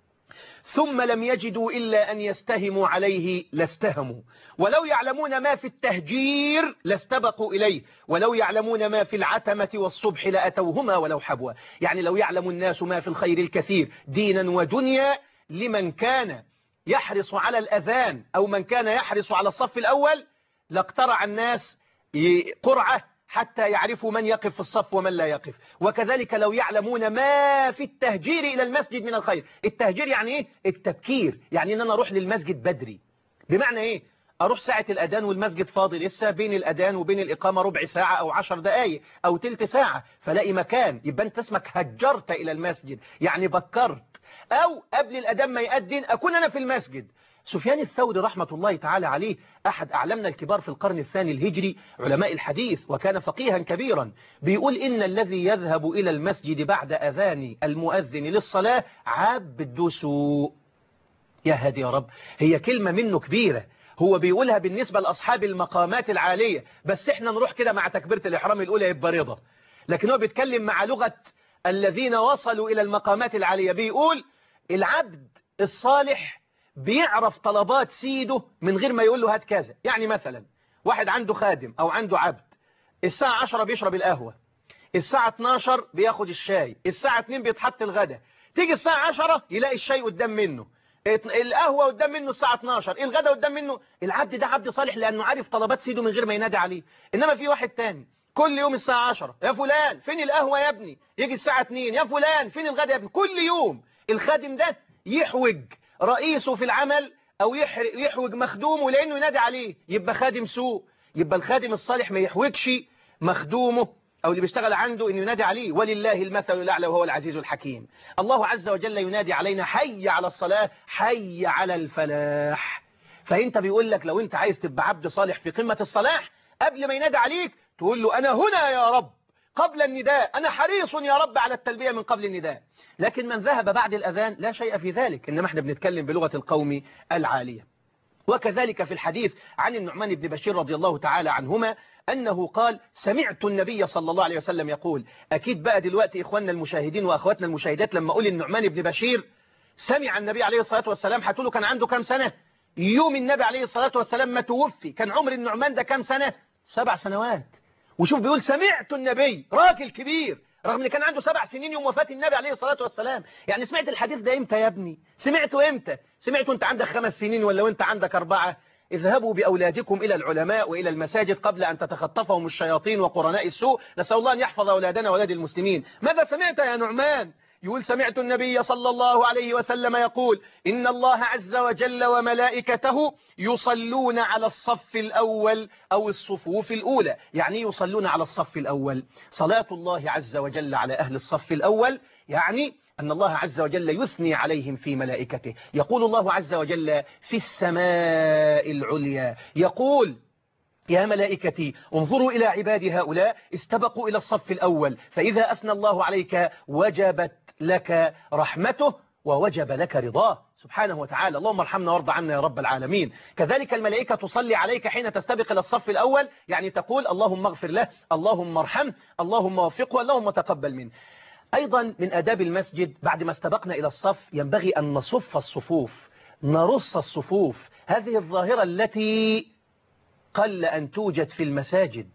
ثم لم يجدوا إلا أن يستهموا عليه لاستهموا، ولو يعلمون ما في التهجير لاستبقوا إليه، ولو يعلمون ما في العتمة والصبح لأتوهما ولو حبوا. يعني لو يعلم الناس ما في الخير الكثير دينا ودنيا لمن كان يحرص على الأذان أو من كان يحرص على الصف الأول لاقترع الناس قرعة حتى يعرفوا من يقف في الصف ومن لا يقف. وكذلك لو يعلمون ما في التهجير إلى المسجد من الخير. التهجير يعني إيه؟ التبكير، يعني إن أنا أروح للمسجد بدري. بمعنى إيه؟ أروح ساعة الأذان والمسجد فاضي لسه، بين الأذان وبين الإقامة ربع ساعة أو 10 دقائق أو تلت ساعة، فلاقي مكان، يبقى أنت اسمك هجرت إلى المسجد، يعني بكرت. أو قبل الأذان ما يأذن أكون أنا في المسجد. سفيان الثوري رحمة الله تعالى عليه أحد أعلمنا الكبار في القرن الثاني الهجري علماء الحديث، وكان فقيها كبيرا، بيقول: إن الذي يذهب إلى المسجد بعد أذان المؤذن للصلاة عبد سوء. يا هادي يا رب، هي كلمة منه كبيرة، هو بيقولها بالنسبة لأصحاب المقامات العالية، بس احنا نروح كده مع تكبيرة الإحرام الأولى يبقى رضا، لكن هو بيتكلم مع لغة الذين وصلوا إلى المقامات العالية. بيقول العبد الصالح بيعرف طلبات سيده من غير ما يقول له هات كذا. يعني مثلا واحد عنده خادم أو عنده عبد، الساعة 10 بيشرب القهوة، الساعة 12 بياخد الشاي، الساعة 2 بيتحط الغدا، تيجي الساعة 10 يلاقي الشاي قدام منه، القهوة قدام منه الساعة 12، الغدا قدام منه. العبد ده عبد صالح لأنه عارف طلبات سيده من غير ما ينادي عليه. إنما في واحد تاني كل يوم الساعة 10 يا فلان فين القهوة يا ابني، يجي الساعة 2 يا فلان فين الغدا يا ابني. كل يوم الخادم ده يحوج رئيسه في العمل أو يحوج مخدومه لأنه ينادي عليه، يبقى خادم سوء. يبقى الخادم الصالح ما يحوجش مخدومه أو اللي بيشتغل عنده إنه ينادي عليه. ولله المثل الأعلى وهو العزيز الحكيم. الله عز وجل ينادي علينا: حي على الصلاة، حي على الفلاح. فأنت بيقول لك لو أنت عايز تبقى عبد صالح في قمة الصلاح، قبل ما ينادي عليك تقول له: أنا هنا يا رب قبل النداء، أنا حريص يا رب على التلبية من قبل النداء. لكن من ذهب بعد الأذان لا شيء في ذلك، إنما احنا بنتكلم بلغة القوم العالية. وكذلك في الحديث عن النعمان بن بشير رضي الله تعالى عنهما أنه قال: سمعت النبي صلى الله عليه وسلم يقول. أكيد بقى دلوقتي إخواننا المشاهدين وأخواتنا المشاهدات لما أقول النعمان بن بشير سمع النبي عليه الصلاة والسلام، هتقولوا كان عنده كام سنة؟ يوم النبي عليه الصلاة والسلام ما توفي كان عمر النعمان ده كام سنة؟ 7 سنوات. وشوف بيقول سمعت النبي، راجل كبير، رغم ان كان عنده 7 سنين يوم وفاة النبي عليه الصلاة والسلام. يعني سمعت الحديث ده امتى يا ابني؟ سمعته امتى؟ سمعته انت عندك 5 سنين ولا وانت عندك 4؟ اذهبوا بأولادكم إلى العلماء وإلى المساجد قبل أن تتخطفهم الشياطين وقرناء السوء. نسأل الله أن يحفظ أولادنا وأولاد المسلمين. ماذا سمعت يا نعمان؟ يقول: سمعت النبي صلى الله عليه وسلم يقول: إن الله عز وجل وملائكته يصلون على الصف الأول أو الصفوف الأولى. يعني يصلون على الصف الأول صلاة الله عز وجل على أهل الصف الأول، يعني أن الله عز وجل يثني عليهم في ملائكته. يقول الله عز وجل في السماء العليا، يقول: يا ملائكتي انظروا إلى عبادي هؤلاء استبقوا إلى الصف الأول، فإذا أثنى الله عليك وجبت لك رحمته ووجب لك رضاه سبحانه وتعالى. اللهم ارحمنا وارض عنا يا رب العالمين. كذلك الملائكة تصلي عليك حين تستبق إلى الصف الأول، يعني تقول: اللهم اغفر له، اللهم ارحمه، اللهم وفقه، اللهم تقبل منه. أيضا من آداب المسجد بعد ما استبقنا إلى الصف ينبغي أن نصف الصفوف، نرص الصفوف. هذه الظاهرة التي قل أن توجد في المساجد،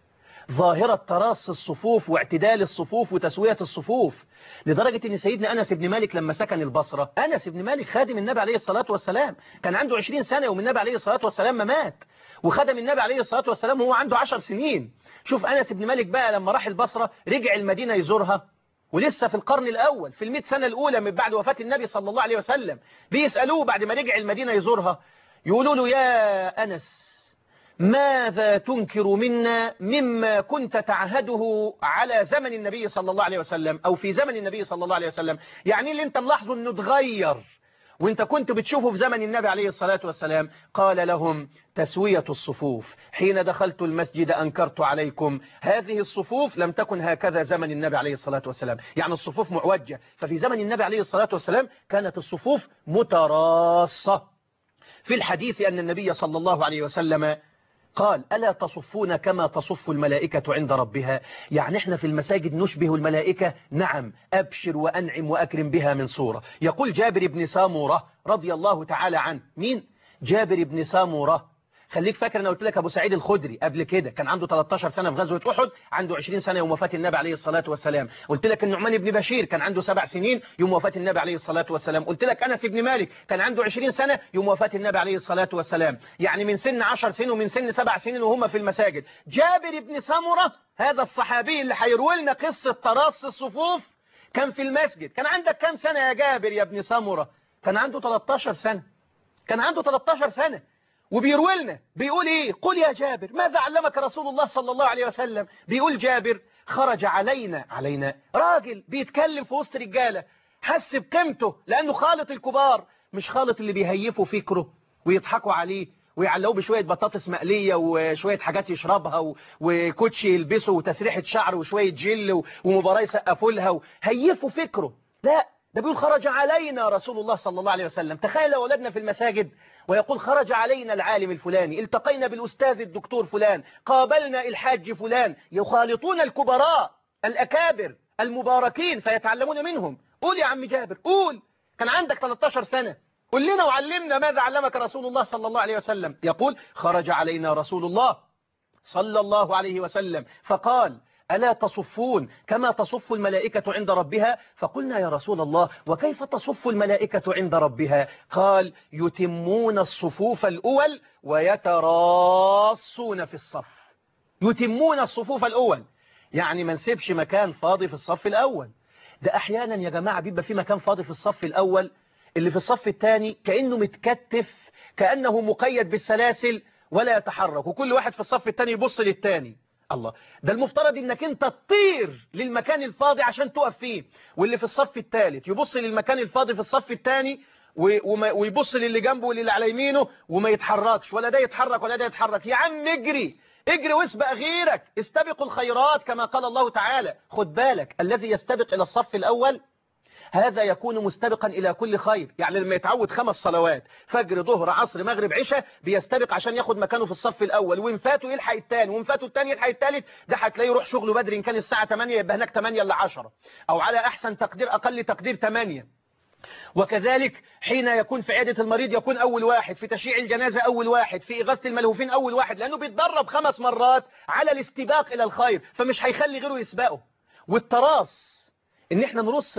ظاهرة تراص الصفوف واعتدال الصفوف وتسوية الصفوف، لدرجة أن سيدنا أنس بن مالك لما سكن البصرة، أنس بن مالك خادم النبي عليه الصلاة والسلام، كان عنده 20 سنة يوم النبي عليه الصلاة والسلام ما مات، وخدم النبي عليه الصلاة والسلام وهو عنده 10 سنين. شوف أنس بن مالك بقى لما راح البصرة رجع المدينة يزورها، ولسه في القرن الأول في 100 سنة الأولى من بعد وفاة النبي صلى الله عليه وسلم، بيسألوه بعد ما رجع المدينة يزورها، يقولوا له: يا أنس ماذا تنكر منا مما كنت تعهده على زمن النبي صلى الله عليه وسلم أو في زمن النبي صلى الله عليه وسلم؟ يعني اللي انت ملاحظه انه اتغير وانت كنت بتشوفه في زمن النبي عليه الصلاة والسلام. قال لهم: تسوية الصفوف. حين دخلت المسجد أنكرت عليكم هذه الصفوف لم تكن هكذا زمن النبي عليه الصلاة والسلام، يعني الصفوف معوجة. ففي زمن النبي عليه الصلاة والسلام كانت الصفوف متراصة. في الحديث أن النبي صلى الله عليه وسلم قال ألا تصفون كما تصف الملائكة عند ربها؟ يعني احنا في المساجد نشبه الملائكة؟ نعم، أبشر وأنعم وأكرم بها من صورة. يقول جابر بن سامورة رضي الله تعالى عنه. مين؟ جابر بن سامورة. خليك فاكر أنا قلت لك أبو سعيد الخدري قبل كده كان عنده 13 سنة في غزوة أحد، عنده 20 سنة يوم وفاة النبي عليه الصلاة والسلام. قلت لك النعمان بن بشير كان عنده 7 سنين يوم وفاة النبي عليه الصلاة والسلام. قلت لك أنس بن مالك كان عنده 20 سنة يوم وفاة النبي عليه الصلاة والسلام. يعني من سن 10 سنين ومن سن 7 سنين وهم في المساجد. جابر بن سمرة هذا الصحابي اللي هيروي لنا قصة تراص الصفوف كان في المسجد. كان عندك كام سنة يا جابر يا ابن سمرة؟ كان عنده 13 سنة. كان عنده 13 سنة وبيروي لنا بيقول ايه؟ قل يا جابر ماذا علمك رسول الله صلى الله عليه وسلم؟ بيقول جابر خرج علينا راجل بيتكلم في وسط رجالة، حس بقيمته لأنه خالط الكبار، مش خالط اللي بيهيفوا فكره ويضحكوا عليه ويعلقوه بشوية بطاطس مقلية وشوية حاجات يشربها وكوتشي يلبسه وتسريحة شعر وشوية جل ومباراة يسقفوا لها وهيفوا فكره. لا، ده بيقول خرج علينا رسول الله صلى الله عليه وسلم. تخيل أولادنا في المساجد ويقول خرج علينا العالم الفلاني، التقينا بالأستاذ الدكتور فلان، قابلنا الحاج فلان. يخالطون الكبراء الأكابر المباركين فيتعلمون منهم. قول يا عم جابر، قول. كان عندك 13 سنة، قل لنا وعلمنا ماذا علمك رسول الله صلى الله عليه وسلم. يقول خرج علينا رسول الله صلى الله عليه وسلم فقال ألا تصفون كما تصف الملائكة عند ربها؟ فقلنا يا رسول الله وكيف تصف الملائكة عند ربها؟ قال يتمون الصفوف الأول ويتراصون في الصف. يتمون الصفوف الأول يعني ما نسيبش مكان فاضي في الصف الأول. ده أحيانا يا جماعة بيبقى في مكان فاضي في الصف الأول، اللي في الصف الثاني كأنه متكتف، كأنه مقيد بالسلاسل ولا يتحرك، وكل واحد في الصف الثاني يبص للثاني. الله، ده المفترض انك انت تطير للمكان الفاضي عشان تقف فيه، واللي في الصف الثالث يبص للمكان الفاضي في الصف الثاني ويبص للي جنبه وللي على يمينه وما يتحركش، ولا ده يتحرك ولا ده يتحرك. يا عم اجري اجري واسبق غيرك، استبقوا الخيرات كما قال الله تعالى. خد بالك الذي يستبق إلى الصف الأول هذا يكون مستبقا إلى كل خير. يعني لما يتعود 5 صلوات فجر ظهر عصر مغرب عشاء بيستبق عشان ياخد مكانه في الصف الأول، وإن فاته يلحق الثاني، وإن فاته الثاني يلحق الثالث. ده هتلاقيه يروح شغله بدري، إن كان الساعة 8 يبقى هناك 8 إلا 10، أو على أحسن تقدير أقل تقدير 8. وكذلك حين يكون في عيادة المريض يكون أول واحد، في تشييع الجنازة أول واحد، في إغاثة الملهوفين أول واحد، لأنه بيتدرب 5 مرات على الاستباق إلى الخير، فمش هيخلي غيره يسبقه. والتراص إن إحنا نرص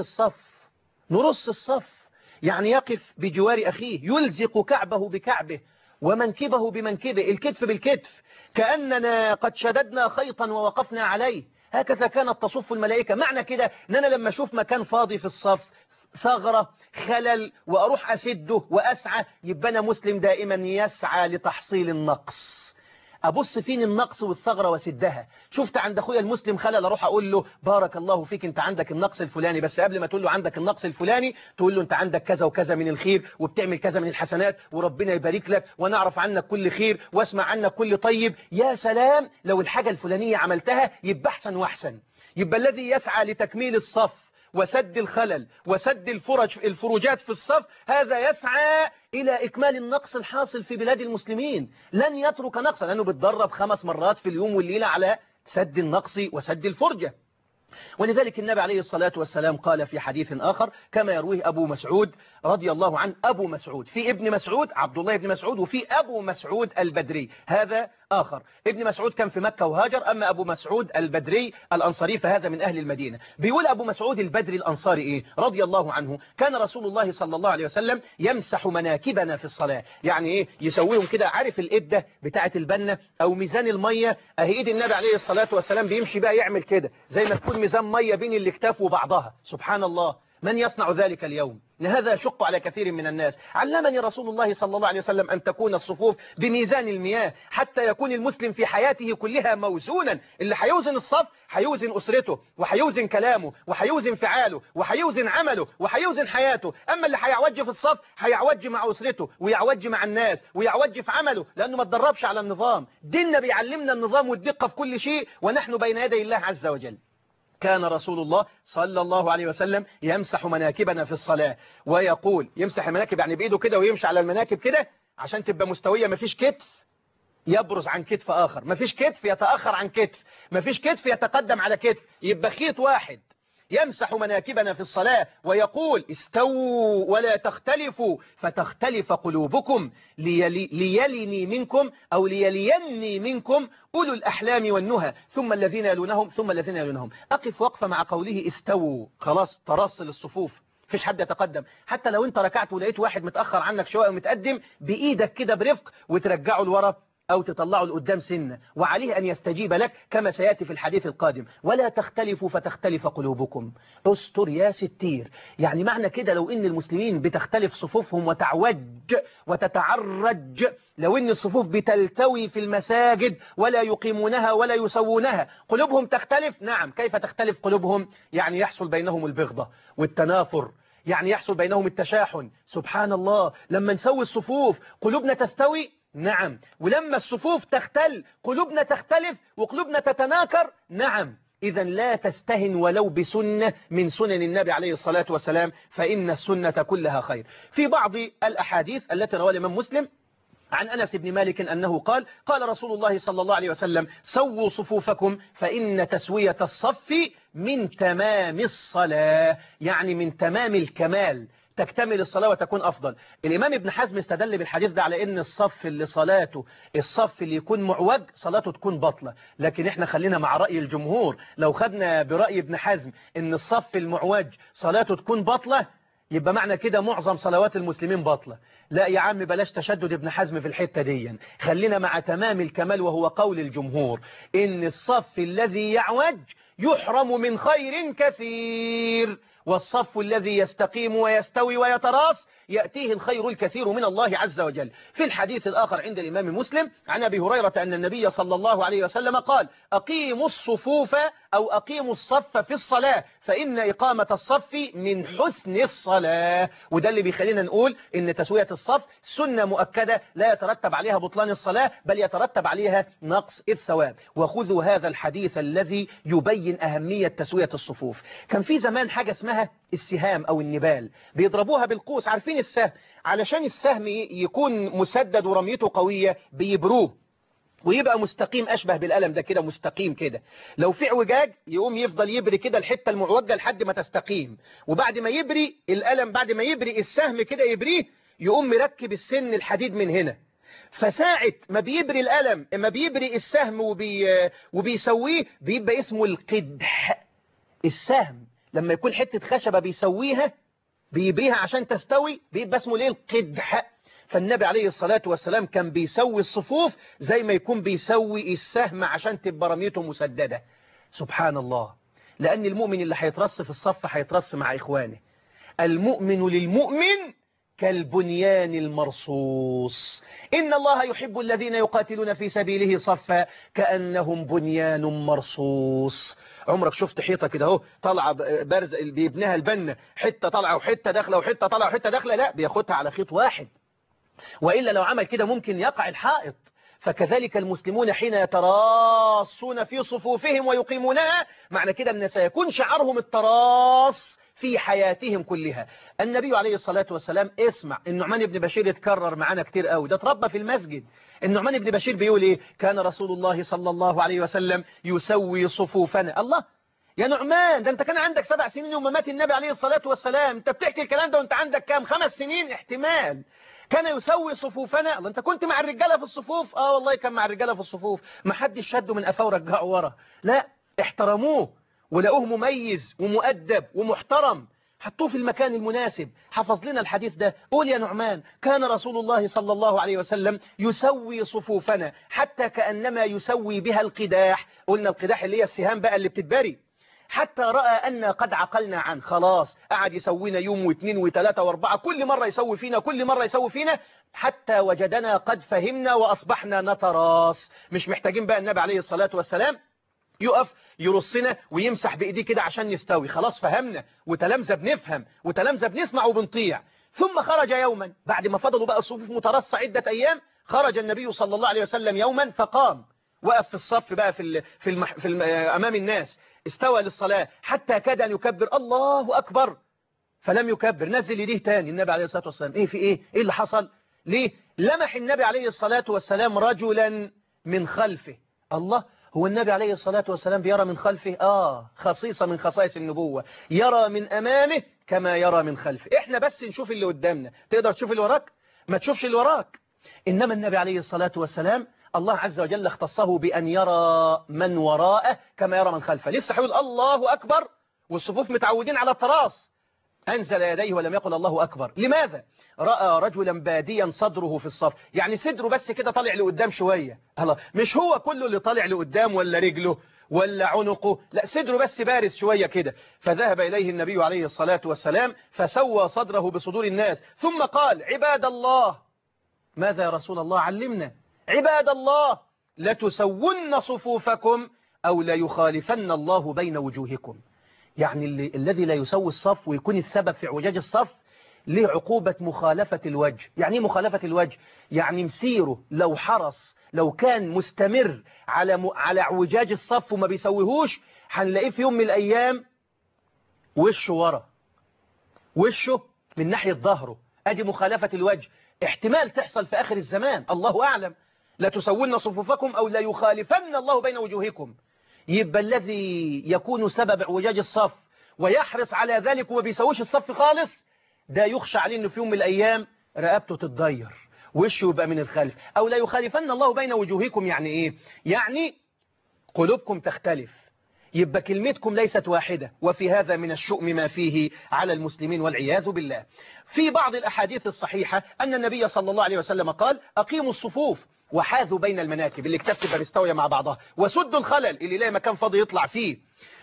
الصف يعني يقف بجوار أخيه، يلزق كعبه بكعبه ومنكبه بمنكبه، الكتف بالكتف، كأننا قد شددنا خيطا ووقفنا عليه. هكذا كانت تصف الملائكة. معنى كده أن أنا لما أشوف مكان فاضي في الصف، ثغرة، خلل، وأروح أسده وأسعى، يبقى أنا مسلم دائما يسعى لتحصيل النقص. أبص فين النقص والثغرة وسدها. شفت عند أخويا المسلم خلل أروح أقول له بارك الله فيك أنت عندك النقص الفلاني، بس قبل ما تقول له عندك النقص الفلاني تقول له أنت عندك كذا وكذا من الخير، وبتعمل كذا من الحسنات، وربنا يبارك لك، ونعرف عنك كل خير واسمع عنك كل طيب. يا سلام لو الحاجة الفلانية عملتها يبقى أحسن وأحسن. يبقى الذي يسعى لتكميل الصف وسد الخلل وسد الفروجات في الصف هذا يسعى إلى إكمال النقص الحاصل في بلاد المسلمين. لن يترك نقصا لأنه بيتدرب 5 مرات في اليوم والليلة على سد النقص وسد الفرجة. ولذلك النبي عليه الصلاة والسلام قال في حديث آخر كما يرويه أبو مسعود رضي الله عنه. أبو مسعود في ابن مسعود عبد الله بن مسعود، وفي أبو مسعود البدري هذا آخر. ابن مسعود كان في مكة وهاجر، أما أبو مسعود البدري الأنصاري فهذا من أهل المدينة. بيقول أبو مسعود البدري الأنصاري إيه رضي الله عنه؟ كان رسول الله صلى الله عليه وسلم يمسح مناكبنا في الصلاة. يعني إيه؟ يسويهم كده، عارف الإبدة بتاعة البنة أو ميزان المية، أهي إيد النبي عليه الصلاة والسلام بيمشي بقى يعمل كده زي ما تكون ميزان مية بين الاكتاف وبعضها. سبحان الله، من يصنع ذلك اليوم؟ هذا يشق على كثير من الناس. علمني رسول الله صلى الله عليه وسلم أن تكون الصفوف بميزان المياه حتى يكون المسلم في حياته كلها موزونا. اللي هيوزن الصف هيوزن أسرته، وهيوزن كلامه، وهيوزن فعاله، وهيوزن عمله، وهيوزن حياته. أما اللي هيعوج في الصف هيعوج مع أسرته، ويعوج مع الناس، ويعوج في عمله، لأنه ما تدربش على النظام. ديننا بيعلمنا النظام والدقة في كل شيء، ونحن بين يدي الله عز وجل. كان رسول الله صلى الله عليه وسلم يمسح مناكبنا في الصلاة، ويقول يمسح المناكب يعني بإيده كده ويمشي على المناكب كده عشان تبقى مستوية مفيش كتف. يبرز عن كتف آخر، مفيش كتف يتأخر عن كتف، مفيش كتف يتقدم على كتف، يبقى خيط واحد يمسح مناكبنا في الصلاة ويقول استووا ولا تختلفوا فتختلف قلوبكم ليلني منكم أو ليليني منكم أولو الأحلام والنهى ثم الذين يلونهم ثم الذين يلونهم. أقف وقفة مع قوله استووا، خلاص ترصل الصفوف، مفيش حد يتقدم. حتى لو انت ركعت ولقيت واحد متأخر عنك شوية ومتقدم، بإيدك كده برفق وترجعه لورا أو تطلعه لقدام سنة، وعليه أن يستجيب لك كما سيأتي في الحديث القادم. ولا تختلفوا فتختلف قلوبكم، استر يا ستير. يعني معنى كده لو إن المسلمين بتختلف صفوفهم وتعوج وتتعرج، لو إن الصفوف بتلتوي في المساجد ولا يقيمونها ولا يسوونها، قلوبهم تختلف. نعم، كيف تختلف قلوبهم؟ يعني يحصل بينهم البغضة والتنافر، يعني يحصل بينهم التشاحن. سبحان الله، لما نسوي الصفوف قلوبنا تستوي. نعم، ولما الصفوف تختل قلوبنا تختلف وقلوبنا تتناكر. نعم، إذا لا تستهن ولو بسنة من سنن النبي عليه الصلاة والسلام، فإن السنة كلها خير. في بعض الأحاديث التي رواه الإمام مسلم عن أنس بن مالك أنه قال: قال رسول الله صلى الله عليه وسلم: سووا صفوفكم فإن تسوية الصف من تمام الصلاة، يعني من تمام الكمال، تكتمل الصلاة وتكون أفضل. الإمام ابن حزم استدل بالحديث ده على أن الصف اللي صلاته، الصف اللي يكون معوج صلاته تكون بطلة. لكن احنا خلينا مع رأي الجمهور. لو خدنا برأي ابن حزم أن الصف المعوج صلاته تكون بطلة، يبقى معنى كده معظم صلوات المسلمين باطلة. لا يا عم، بلاش تشدد ابن حزم في الحتة دي، خلينا مع تمام الكمال، وهو قول الجمهور إن الصف الذي يعوج يحرم من خير كثير، والصف الذي يستقيم ويستوي ويتراص يأتيه الخير الكثير من الله عز وجل. في الحديث الآخر عند الإمام مسلم عن أبي هريرة أن النبي صلى الله عليه وسلم قال: أقيموا الصفوف أو أقيموا الصف في الصلاة فإن إقامة الصف من حسن الصلاة. وده اللي بيخلينا نقول إن تسوية الصف سنة مؤكدة لا يترتب عليها بطلان الصلاة، بل يترتب عليها نقص الثواب. وخذوا هذا الحديث الذي يبين أهمية تسوية الصفوف. كان في زمان حاجة اسمها السهام أو النبال، بيضربوها بالقوس. عارفين السهم؟ علشان السهم يكون مسدد ورميته قوية بيبروه ويبقى مستقيم، أشبه بالقلم ده كده مستقيم كده. لو في اعوجاج يقوم يفضل يبري كده الحتة المعوجة لحد ما تستقيم، وبعد ما يبري القلم، بعد ما يبري السهم كده يبريه، يقوم مركب السن الحديد من هنا. فساعة ما بيبري القلم، ما بيبري السهم وبيسويه، بيبقى اسمه القدح. السهم لما يكون حتة خشبة بيسويها، بيبريها عشان تستوي، بيبقى اسمه ليه؟ القدح. فالنبي عليه الصلاة والسلام كان بيسوي الصفوف زي ما يكون بيسوي السهم عشان تبقى رميته مسددة. سبحان الله، لأن المؤمن اللي هيترص في الصف هيترص مع إخوانه. المؤمن للمؤمن كالبنيان المرصوص، إن الله يحب الذين يقاتلون في سبيله صفا كأنهم بنيان مرصوص. عمرك شفت حيطة كده اهو طالعة بارزة بيبنها البنا، حتة طالعة وحتة داخلة وحتة طالعة وحتة داخلة؟ لا، بياخدها على خيط واحد، وإلا لو عمل كده ممكن يقع الحائط. فكذلك المسلمون حين يتراصون في صفوفهم ويقيمونها، معنى كده أن سيكون شعارهم التراص في حياتهم كلها. النبي عليه الصلاة والسلام، اسمع، النعمان بن بشير يتكرر معانا كتير قوي، ده اتربى في المسجد. النعمان بن بشير بيقول ايه؟ كان رسول الله صلى الله عليه وسلم يسوي صفوفنا. الله يا نعمان، ده انت كان عندك 7 سنين يوم ما مات النبي عليه الصلاة والسلام، انت بتحكي الكلام ده وانت عندك كام؟ 5 سنين احتمال. كان يسوي صفوفنا. الله، انت كنت مع الرجالة في الصفوف؟ والله كان مع الرجالة في الصفوف، ما حدش شده من قفاه ورجعه ورا، لا، احترموه ولقوه مميز ومؤدب ومحترم، حطوه في المكان المناسب. حفظ لنا الحديث ده. قول يا نعمان: كان رسول الله صلى الله عليه وسلم يسوي صفوفنا حتى كأنما يسوي بها القداح. قلنا القداح اللي هي السهام بقى اللي بتتبري. حتى رأى أن قد عقلنا عنه، خلاص قعد يسوينا يوم واثنين وثلاثة واربعة، كل مرة يسوي فينا، كل مرة يسوي فينا، حتى وجدنا قد فهمنا وأصبحنا نتراص. مش محتاجين بقى النبي عليه الصلاة والسلام يقف يرصنا ويمسح بإيديه كده عشان نستوي، خلاص فهمنا وتلامذة بنفهم وتلامذة بنسمع وبنطيع. ثم خرج يوما، بعد ما فضلوا بقى الصفوف مترصة عدة أيام، خرج النبي صلى الله عليه وسلم يوما فقام، وقف في الصف بقى أمام الناس، استوى للصلاة حتى كاد أن يكبر الله أكبر، فلم يكبر، نزل يديه تاني النبي عليه الصلاة والسلام. إيه في إيه اللي حصل؟ ليه؟ لمح النبي عليه الصلاة والسلام رجلا من خلفه. الله، هو النبي عليه الصلاة والسلام بيرى من خلفه؟ خصيصة من خصائص النبوة، يرى من أمامه كما يرى من خلفه. إحنا بس نشوف اللي قدامنا، تقدر تشوف اللي وراك؟ ما تشوفش اللي وراك. إنما النبي عليه الصلاة والسلام الله عز وجل اختصه بأن يرى من وراءه كما يرى من خلفه. لسه هيقول الله أكبر والصفوف متعودين على التراص، أنزل يديه ولم يقل الله أكبر. لماذا؟ رأى رجلا باديا صدره في الصف، يعني صدره بس كده طالع لقدام شوية. الله، مش هو كله اللي طالع لقدام ولا رجله ولا عنقه، لا، صدره بس بارز شوية كده. فذهب إليه النبي عليه الصلاة والسلام فسوى صدره بصدور الناس، ثم قال: عباد الله. ماذا يا رسول الله؟ علمنا. عباد الله، لتسون صفوفكم أو ليخالفن الله بين وجوهكم. يعني الذي لا يسوي الصف ويكون السبب في اعوجاج الصف له عقوبة مخالفة الوجه. يعني ايه مخالفة الوجه؟ يعني مسيره لو حرص، لو كان مستمر على اعوجاج الصف وما بيسويهوش، هنلاقيه في يوم من الأيام وشه ورا، وشه من ناحية ظهره. ادي مخالفة الوجه، احتمال تحصل في آخر الزمان، الله أعلم. لا تسون صفوفكم أو لا يخالفن الله بين وجوهكم. يبقى الذي يكون سبب اعوجاج الصف ويحرص على ذلك وما بيسويش الصف خالص، ده يخشى عليه انه في يوم من الأيام رقبته تتضير، وشه يبقى من الخلف. أو لا يخالفن الله بين وجوهكم، يعني إيه؟ يعني قلوبكم تختلف، يبقى كلمتكم ليست واحدة، وفي هذا من الشؤم ما فيه على المسلمين والعياذ بالله. في بعض الأحاديث الصحيحة أن النبي صلى الله عليه وسلم قال: أقيموا الصفوف وحاذوا بين المناكب، اللي اكتف تبقى مستوية مع بعضها، وسدوا الخلل، اللي لاقي مكان فاضي يطلع فيه،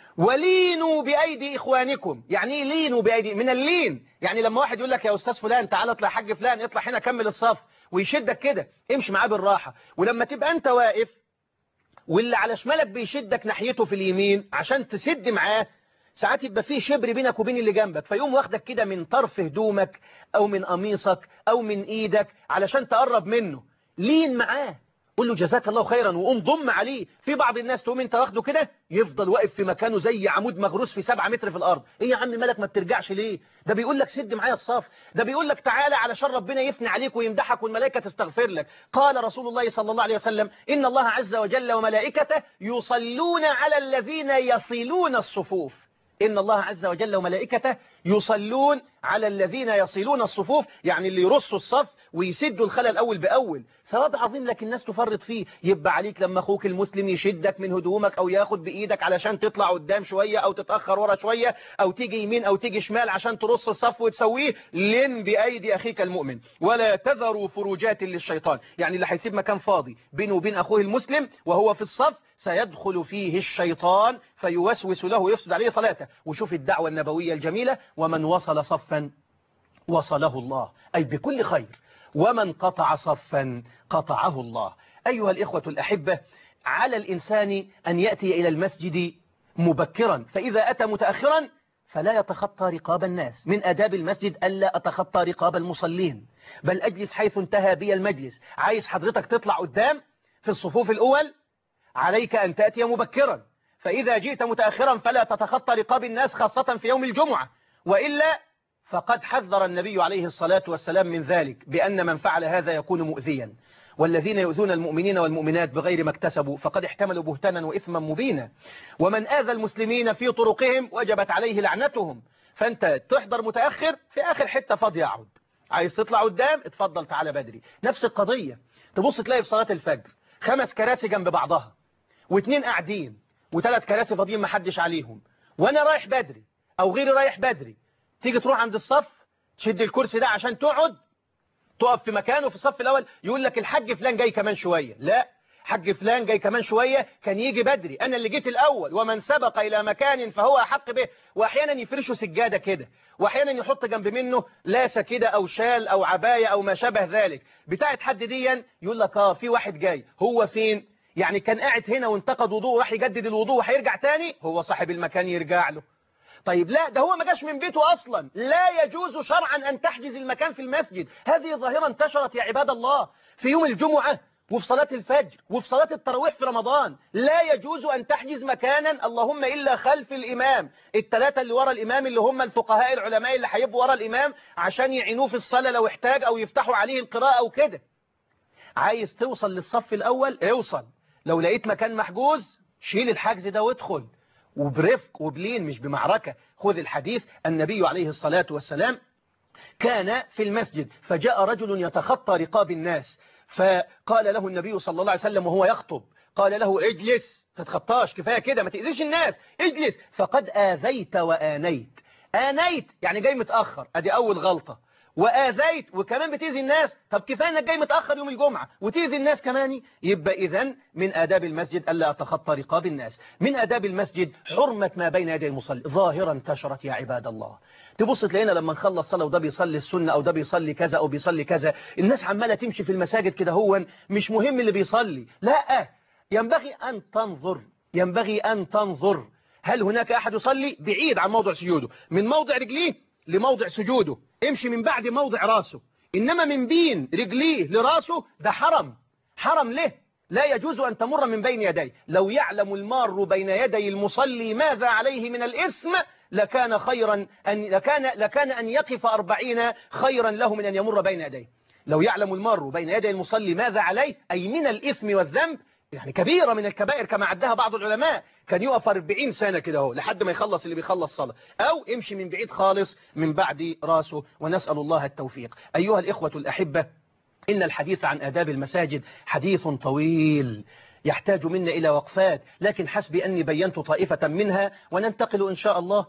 ولينوا بأيدي إخوانكم. يعني ايه لينوا بأيدي؟ من اللين، يعني لما واحد يقول لك يا أستاذ فلان تعال اطلع، حاج فلان اطلع هنا كمل الصف، ويشدك كده، امشي معاه بالراحة. ولما تبقى أنت واقف واللي على شمالك بيشدك ناحيته في اليمين عشان تسد معاه، ساعات يبقى فيه شبر بينك وبين اللي جنبك، فيقوم واخدك كده من طرف هدومك أو من قميصك أو من إيدك علشان تقرب منه. لين معاه، قول له جزاك الله خيرا، وقوم ضم عليه. في بعض الناس تقوم انت واخده كده يفضل واقف في مكانه زي عمود مغروس في 7 متر في الأرض. ايه يا عم مالك ما بترجعش ليه؟ ده بيقول لك سد معايا الصف، ده بيقول لك تعالى علشان ربنا يثني عليك ويمدحك والملائكة تستغفر لك. قال رسول الله صلى الله عليه وسلم: إن الله عز وجل وملائكته يصلون على الذين يصلون الصفوف. إن الله عز وجل وملائكته يصلون على الذين يصلون الصفوف، يعني اللي يرصوا الصف ويسدوا الخلل أول بأول. ثواب عظيم لكن الناس تفرط فيه. يبقى عليك لما أخوك المسلم يشدك من هدومك أو ياخد بإيدك علشان تطلع قدام شوية أو تتأخر ورا شوية أو تيجي يمين أو تيجي شمال عشان ترص الصف وتسويه، لن بأيدي أخيك المؤمن. ولا تذروا فروجات للشيطان، يعني اللي هيسيب مكان فاضي بينه وبين أخوه المسلم وهو في الصف سيدخل فيه الشيطان فيوسوس له ويفسد عليه صلاته. وشوف الدعوة النبوية الجميلة: ومن وصل صفا وصله الله، أي بكل خير. ومن قطع صفا قطعه الله. أيها الإخوة الأحبة، على الإنسان أن يأتي إلى المسجد مبكرا، فإذا أتى متأخرا فلا يتخطى رقاب الناس. من أداب المسجد ألا أتخطى رقاب المصلين، بل أجلس حيث انتهى بي المجلس. عايز حضرتك تطلع قدام في الصفوف الأول، عليك أن تأتي مبكرا، فإذا جئت متأخرا فلا تتخطى رقاب الناس، خاصة في يوم الجمعة، وإلا فقد حذر النبي عليه الصلاة والسلام من ذلك، بأن من فعل هذا يكون مؤذيا. والذين يؤذون المؤمنين والمؤمنات بغير ما اكتسبوا فقد احتملوا بهتانا وإثما مبينا. ومن آذى المسلمين في طرقهم وجبت عليه لعنتهم. فأنت تحضر متأخر في آخر حتة فاضية اقعد، عايز تطلع قدام اتفضل تعالى بدري. نفس القضية، تبص تلاقي في صلاة الفجر 5 كراسي جنب بعضها و2 قاعدين و3 كراسي فاضيين محدش عليهم، وانا رايح بدري او غيري رايح بدري، تيجي تروح عند الصف تشد الكرسي ده عشان تقعد، تقف في مكانه في الصف الاول، يقول لك الحاج فلان جاي كمان شوية. لا، حاج فلان جاي كمان شوية كان يجي بدري، انا اللي جيت الاول، ومن سبق الى مكان فهو احق به. واحيانا يفرشوا سجادة كده، واحيانا يحط جنب منه لاسة كده او شال او عباية او ما شابه ذلك بتاعت حد ديا، يقول لك في واحد جاي، هو فين؟ يعني كان قاعد هنا وانتقد وضوء وراح يجدد الوضوء وهيرجع تاني، هو صاحب المكان يرجع له. طيب لا، ده هو ما جاش من بيته أصلا. لا يجوز شرعا أن تحجز المكان في المسجد. هذه ظاهرة انتشرت يا عباد الله في يوم الجمعة وفي صلاة الفجر وفي صلاة التراويح في رمضان. لا يجوز أن تحجز مكانا اللهم إلا خلف الإمام. ال3 اللي ورا الإمام اللي هم الفقهاء العلماء اللي هيبقوا ورا الإمام عشان يعينوه في الصلاة لو احتاج أو يفتحوا عليه القراءة أو كده. عايز توصل للصف الأول اوصل، لو لقيت مكان محجوز شيل الحجز ده وادخل، وبرفق وبلين مش بمعركة. خذ الحديث، النبي عليه الصلاة والسلام كان في المسجد فجاء رجل يتخطى رقاب الناس، فقال له النبي صلى الله عليه وسلم وهو يخطب، قال له اجلس، تتخطاش، كفاية كده، ما تأذيش الناس، اجلس، فقد آذيت وآنيت. آنيت يعني جاي متأخر، ادي أول غلطة. وآذيت وكمان بتأذي الناس، طب كفاية انك جاي متأخر يوم الجمعة وتأذي الناس كمان. يبقى إذن من آداب المسجد ألا أتخطى رقاب الناس. من آداب المسجد حرمة ما بين يدي المصلي، ظاهرا انتشرت يا عباد الله. تبص تلاقينا لما نخلص صلاة وده بيصلي السنة أو ده بيصلي كذا أو بيصلي كذا، الناس عمالة تمشي في المساجد كده، هو مش مهم اللي بيصلي، لا، ينبغي أن تنظر، ينبغي أن تنظر هل هناك أحد يصلي بعيد عن موضع سجوده، من موضع رجليه لموضع سجوده، امشي من بعد موضع راسه، إنما من بين رجليه لراسه ده حرم، حرم له، لا يجوز أن تمر من بين يديه. لو يعلم المار بين يدي المصلي ماذا عليه من الإثم لكان خيرا لكان أن يقف 40 خيرا له من أن يمر بين يديه. لو يعلم المار بين يدي المصلي ماذا عليه أي من الإثم والذنب، يعني كبيرة من الكبائر كما عدها بعض العلماء، كان يقف 40 سنة كده اهو لحد ما يخلص اللي بيخلص صلاة، أو امشي من بعيد خالص من بعد راسه، ونسأل الله التوفيق. أيها الإخوة الأحبة، إن الحديث عن آداب المساجد حديث طويل يحتاج منا إلى وقفات، لكن حسبي أني بينت طائفة منها، وننتقل إن شاء الله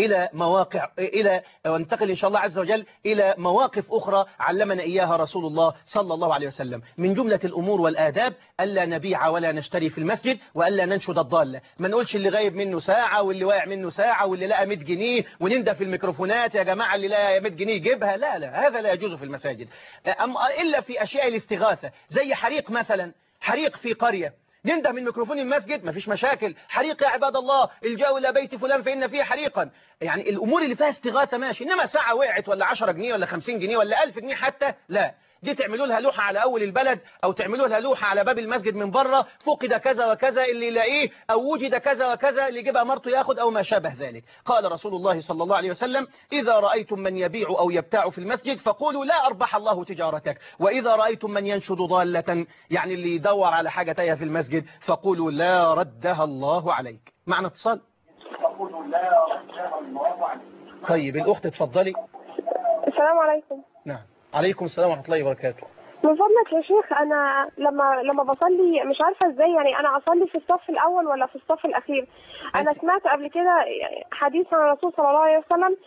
وننتقل إن شاء الله عز وجل إلى مواقف أخرى علمنا إياها رسول الله صلى الله عليه وسلم. من جملة الأمور والآداب ألا نبيع ولا نشتري في المسجد، وألا ننشد الضالة، ما نقولش اللي غايب منه ساعة واللي واقع منه ساعة واللي لقى 100 جنيه ونندى في الميكروفونات يا جماعة اللي لقى 100 جنيه جيبها، لا لا، هذا لا يجوز في المساجد، إلا في أشياء الاستغاثة، زي حريق مثلا، حريق في قرية، ننده من ميكروفون المسجد مفيش مشاكل، حريق يا عباد الله الجو إلى بيت فلان فإن فيه حريقا، يعني الأمور اللي فيها استغاثة ماشي، إنما ساعة وقعت ولا 10 جنيه ولا 50 جنيه ولا 1000 جنيه حتى، لا، دي تعملوا لها لوحة على أول البلد أو تعملوا لها لوحة على باب المسجد من بره، فقد كذا وكذا اللي يلاقيه، أو وجد كذا وكذا اللي يجيبها مرته ياخد أو ما شابه ذلك. قال رسول الله صلى الله عليه وسلم إذا رأيتم من يبيع أو يبتاع في المسجد فقولوا لا أربح الله تجارتك، وإذا رأيتم من ينشد ضالة يعني اللي يدور على حاجة تايهة في المسجد فقولوا لا ردها الله عليك. معنى اتصال، فقولوا لا ردها الله عليك. طيب الأخت اتفضلي. السلام عليكم. نعم عليكم السلام ورحمة الله وبركاته. من فضلك يا شيخ، أنا لما بصلي مش عارفة إزاي، يعني أنا أصلي في الصف الأول ولا في الصف الأخير. أنا سمعت قبل كده حديث عن الرسول صلى الله عليه وسلم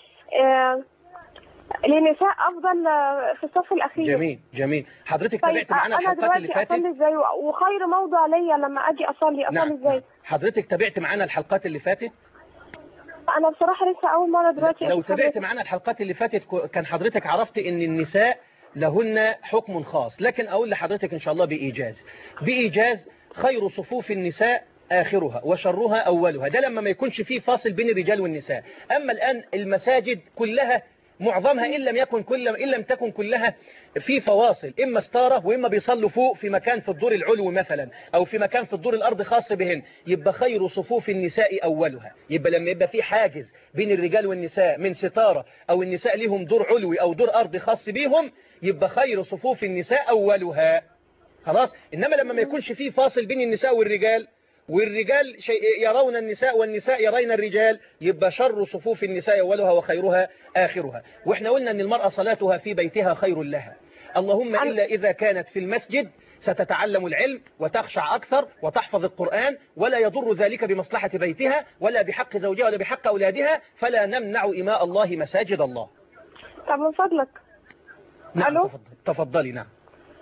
للنساء أفضل في الصف الأخير. جميل جميل. حضرتك تابعت معانا الحلقات اللي فاتت؟ أصلي إزاي وخير موضع ليا لما أجي أصلي إزاي؟ حضرتك تابعت معانا الحلقات اللي فاتت؟ أنا بصراحة لسه أول مرة دلوقتي. لو تابعت معانا الحلقات اللي فاتت كان حضرتك عرفت إن النساء لهن حكم خاص، لكن أقول لحضرتك إن شاء الله بإيجاز خير صفوف النساء آخرها وشرها أولها، ده لما ما يكونش فيه فاصل بين الرجال والنساء. أما الآن المساجد كلها معظمها إن لم تكن كلها في فواصل، إما ستارة وإما بيصلوا فوق في مكان في الدور العلوي مثلا أو في مكان في الدور الأرض خاص بهن، يبقى خير صفوف النساء أولها. يبقى لما يبقى في حاجز بين الرجال والنساء من ستارة أو النساء لهم دور علوي أو دور أرض خاص بيهم يبقى خير صفوف النساء أولها، خلاص. إنما لما ما يكونش في فاصل بين النساء والرجال يرون النساء والنساء يرين الرجال يبقى شر صفوف النساء أولها وخيرها آخرها. وإحنا قلنا أن المرأة صلاتها في بيتها خير لها، اللهم إلا إذا كانت في المسجد ستتعلم العلم وتخشع أكثر وتحفظ القرآن، ولا يضر ذلك بمصلحة بيتها ولا بحق زوجها ولا بحق أولادها، فلا نمنع إماء الله مساجد الله. طب من فضلك. نعم تفضلي. نعم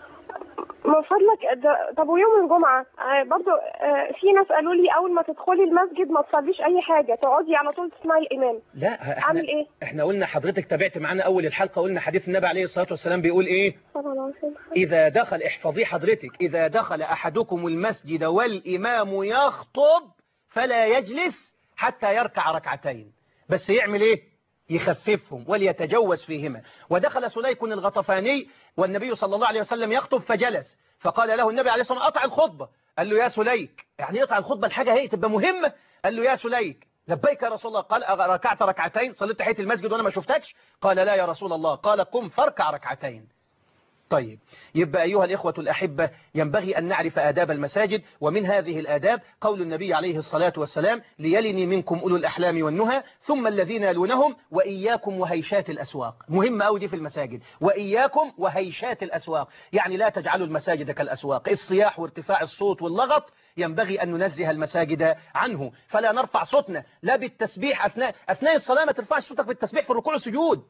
من فضلك. طب ويوم الجمعة برضو في ناس قالوا لي أول ما تدخلي المسجد ما تصليش أي حاجة، تقعدي على طول تسمعي الإمام. لا أعمل إيه؟ إحنا قلنا حضرتك تابعت معنا أول الحلقة، قلنا حديث النبي عليه الصلاة والسلام بيقول إيه؟ إذا دخل، احفظي حضرتك، إذا دخل أحدكم المسجد والإمام يخطب فلا يجلس حتى يركع ركعتين، بس يعمل إيه؟ يخففهم وليتجوز فيهما. ودخل سليك الغطفاني والنبي صلى الله عليه وسلم يخطب فجلس، فقال له النبي عليه الصلاة والسلام أطع الخطبة. قال له يا سليك، يعني يقطع الخطبة الحاجة هي تبقى مهمة؟ قال له يا سليك لبيك يا رسول الله. قال ركعت ركعتين، صليت تحية المسجد وأنا ما شفتكش؟ قال لا يا رسول الله. قال قم فاركع ركعتين. طيب، يبقى أيها الإخوة الأحبة ينبغي أن نعرف آداب المساجد، ومن هذه الآداب قول النبي عليه الصلاة والسلام: ليلني منكم أولو الأحلام والنهى ثم الذين يلونهم وإياكم وهيشات الأسواق. مهمة أوي دي في المساجد، وإياكم وهيشات الأسواق، يعني لا تجعلوا المساجد كالأسواق، الصياح وارتفاع الصوت واللغط ينبغي أن ننزه المساجد عنه، فلا نرفع صوتنا لا بالتسبيح أثناء الصلاة، ما ترفعش صوتك بالتسبيح في الركوع والسجود،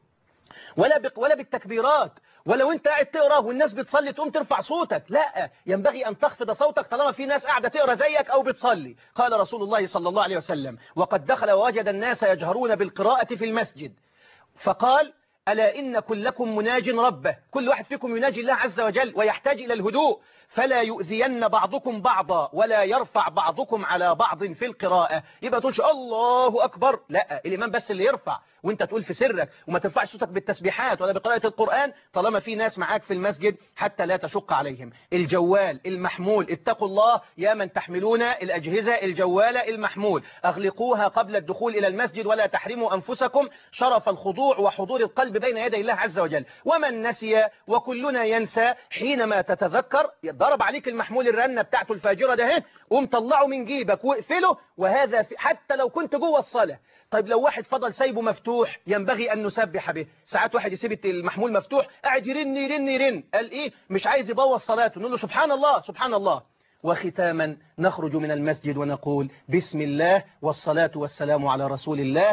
ولا بالتكبيرات، ولو انت قاعد تقرا والناس بتصلي تقوم ترفع صوتك، لا، ينبغي ان تخفض صوتك طالما في ناس قاعده تقرا زيك او بتصلي. قال رسول الله صلى الله عليه وسلم: وقد دخل ووجد الناس يجهرون بالقراءة في المسجد فقال: ألا إن كلكم مناج ربه، كل واحد فيكم يناجي الله عز وجل ويحتاج إلى الهدوء، فلا يؤذين بعضكم بعضا ولا يرفع بعضكم على بعض في القراءة. يبقى تقولش الله أكبر، لا، الإمام بس اللي يرفع، وانت تقول في سرك، وما ترفعش صوتك بالتسبيحات ولا بقراءة القرآن طالما في ناس معاك في المسجد حتى لا تشق عليهم. الجوال المحمول، اتقوا الله يا من تحملون الأجهزة الجوالة المحمول، أغلقوها قبل الدخول إلى المسجد ولا تحرموا أنفسكم شرف الخضوع وحضور القلب بين يدي الله عز وجل. ومن نسي، وكلنا ينسى، حينما تتذكر ضرب عليك المحمول الرنة بتاعته الفاجرة ده، قوم طلعه من جيبك واقفله، وهذا حتى لو كنت جوه الصلاة. طيب لو واحد فضل سايبه مفتوح ينبغي أن نسبح به. ساعات واحد يسيب المحمول مفتوح قاعد يرن يرن يرن، قال إيه؟ مش عايز يبوظ صلاته، نقول له سبحان الله سبحان الله. وختاما نخرج من المسجد ونقول: بسم الله والصلاة والسلام على رسول الله.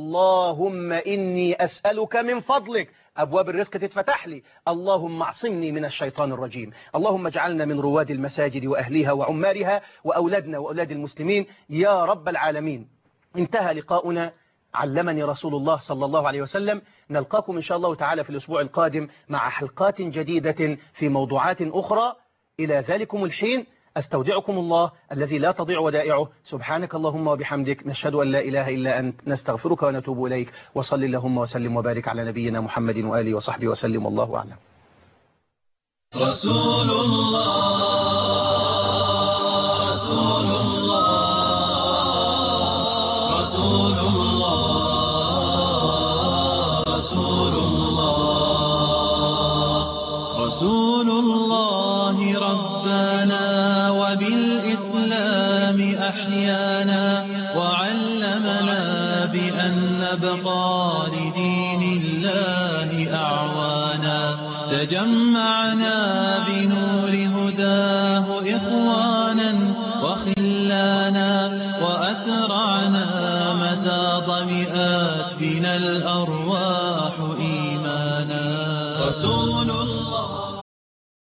اللهم إني أسألك من فضلك، أبواب الرزق تتفتح لي، اللهم اعصمني من الشيطان الرجيم، اللهم اجعلنا من رواد المساجد وأهلها وعمارها وأولادنا وأولاد المسلمين يا رب العالمين. انتهى لقاؤنا، علمني رسول الله صلى الله عليه وسلم. نلقاكم إن شاء الله تعالى في الأسبوع القادم مع حلقات جديدة في موضوعات أخرى. إلى ذلكم الحين أستودعكم الله الذي لا تضيع ودائعه. سبحانك اللهم وبحمدك، نشهد أن لا إله إلا أنت، نستغفرك ونتوب إليك. وصل اللهم وسلم وبارك على نبينا محمد وآله وصحبه وسلم، والله أعلم. رسول الله رسول الله رسول الله رسول الله رسول الله ربنا وبالإسلام أحيانا، وعلمنا بأن نبقى لدين الله أعوانا، تجمعنا بنور هداه إخوانا وخلانا، وأثرعنا متى ضمئات بنا الأرواح إيمانا. رسول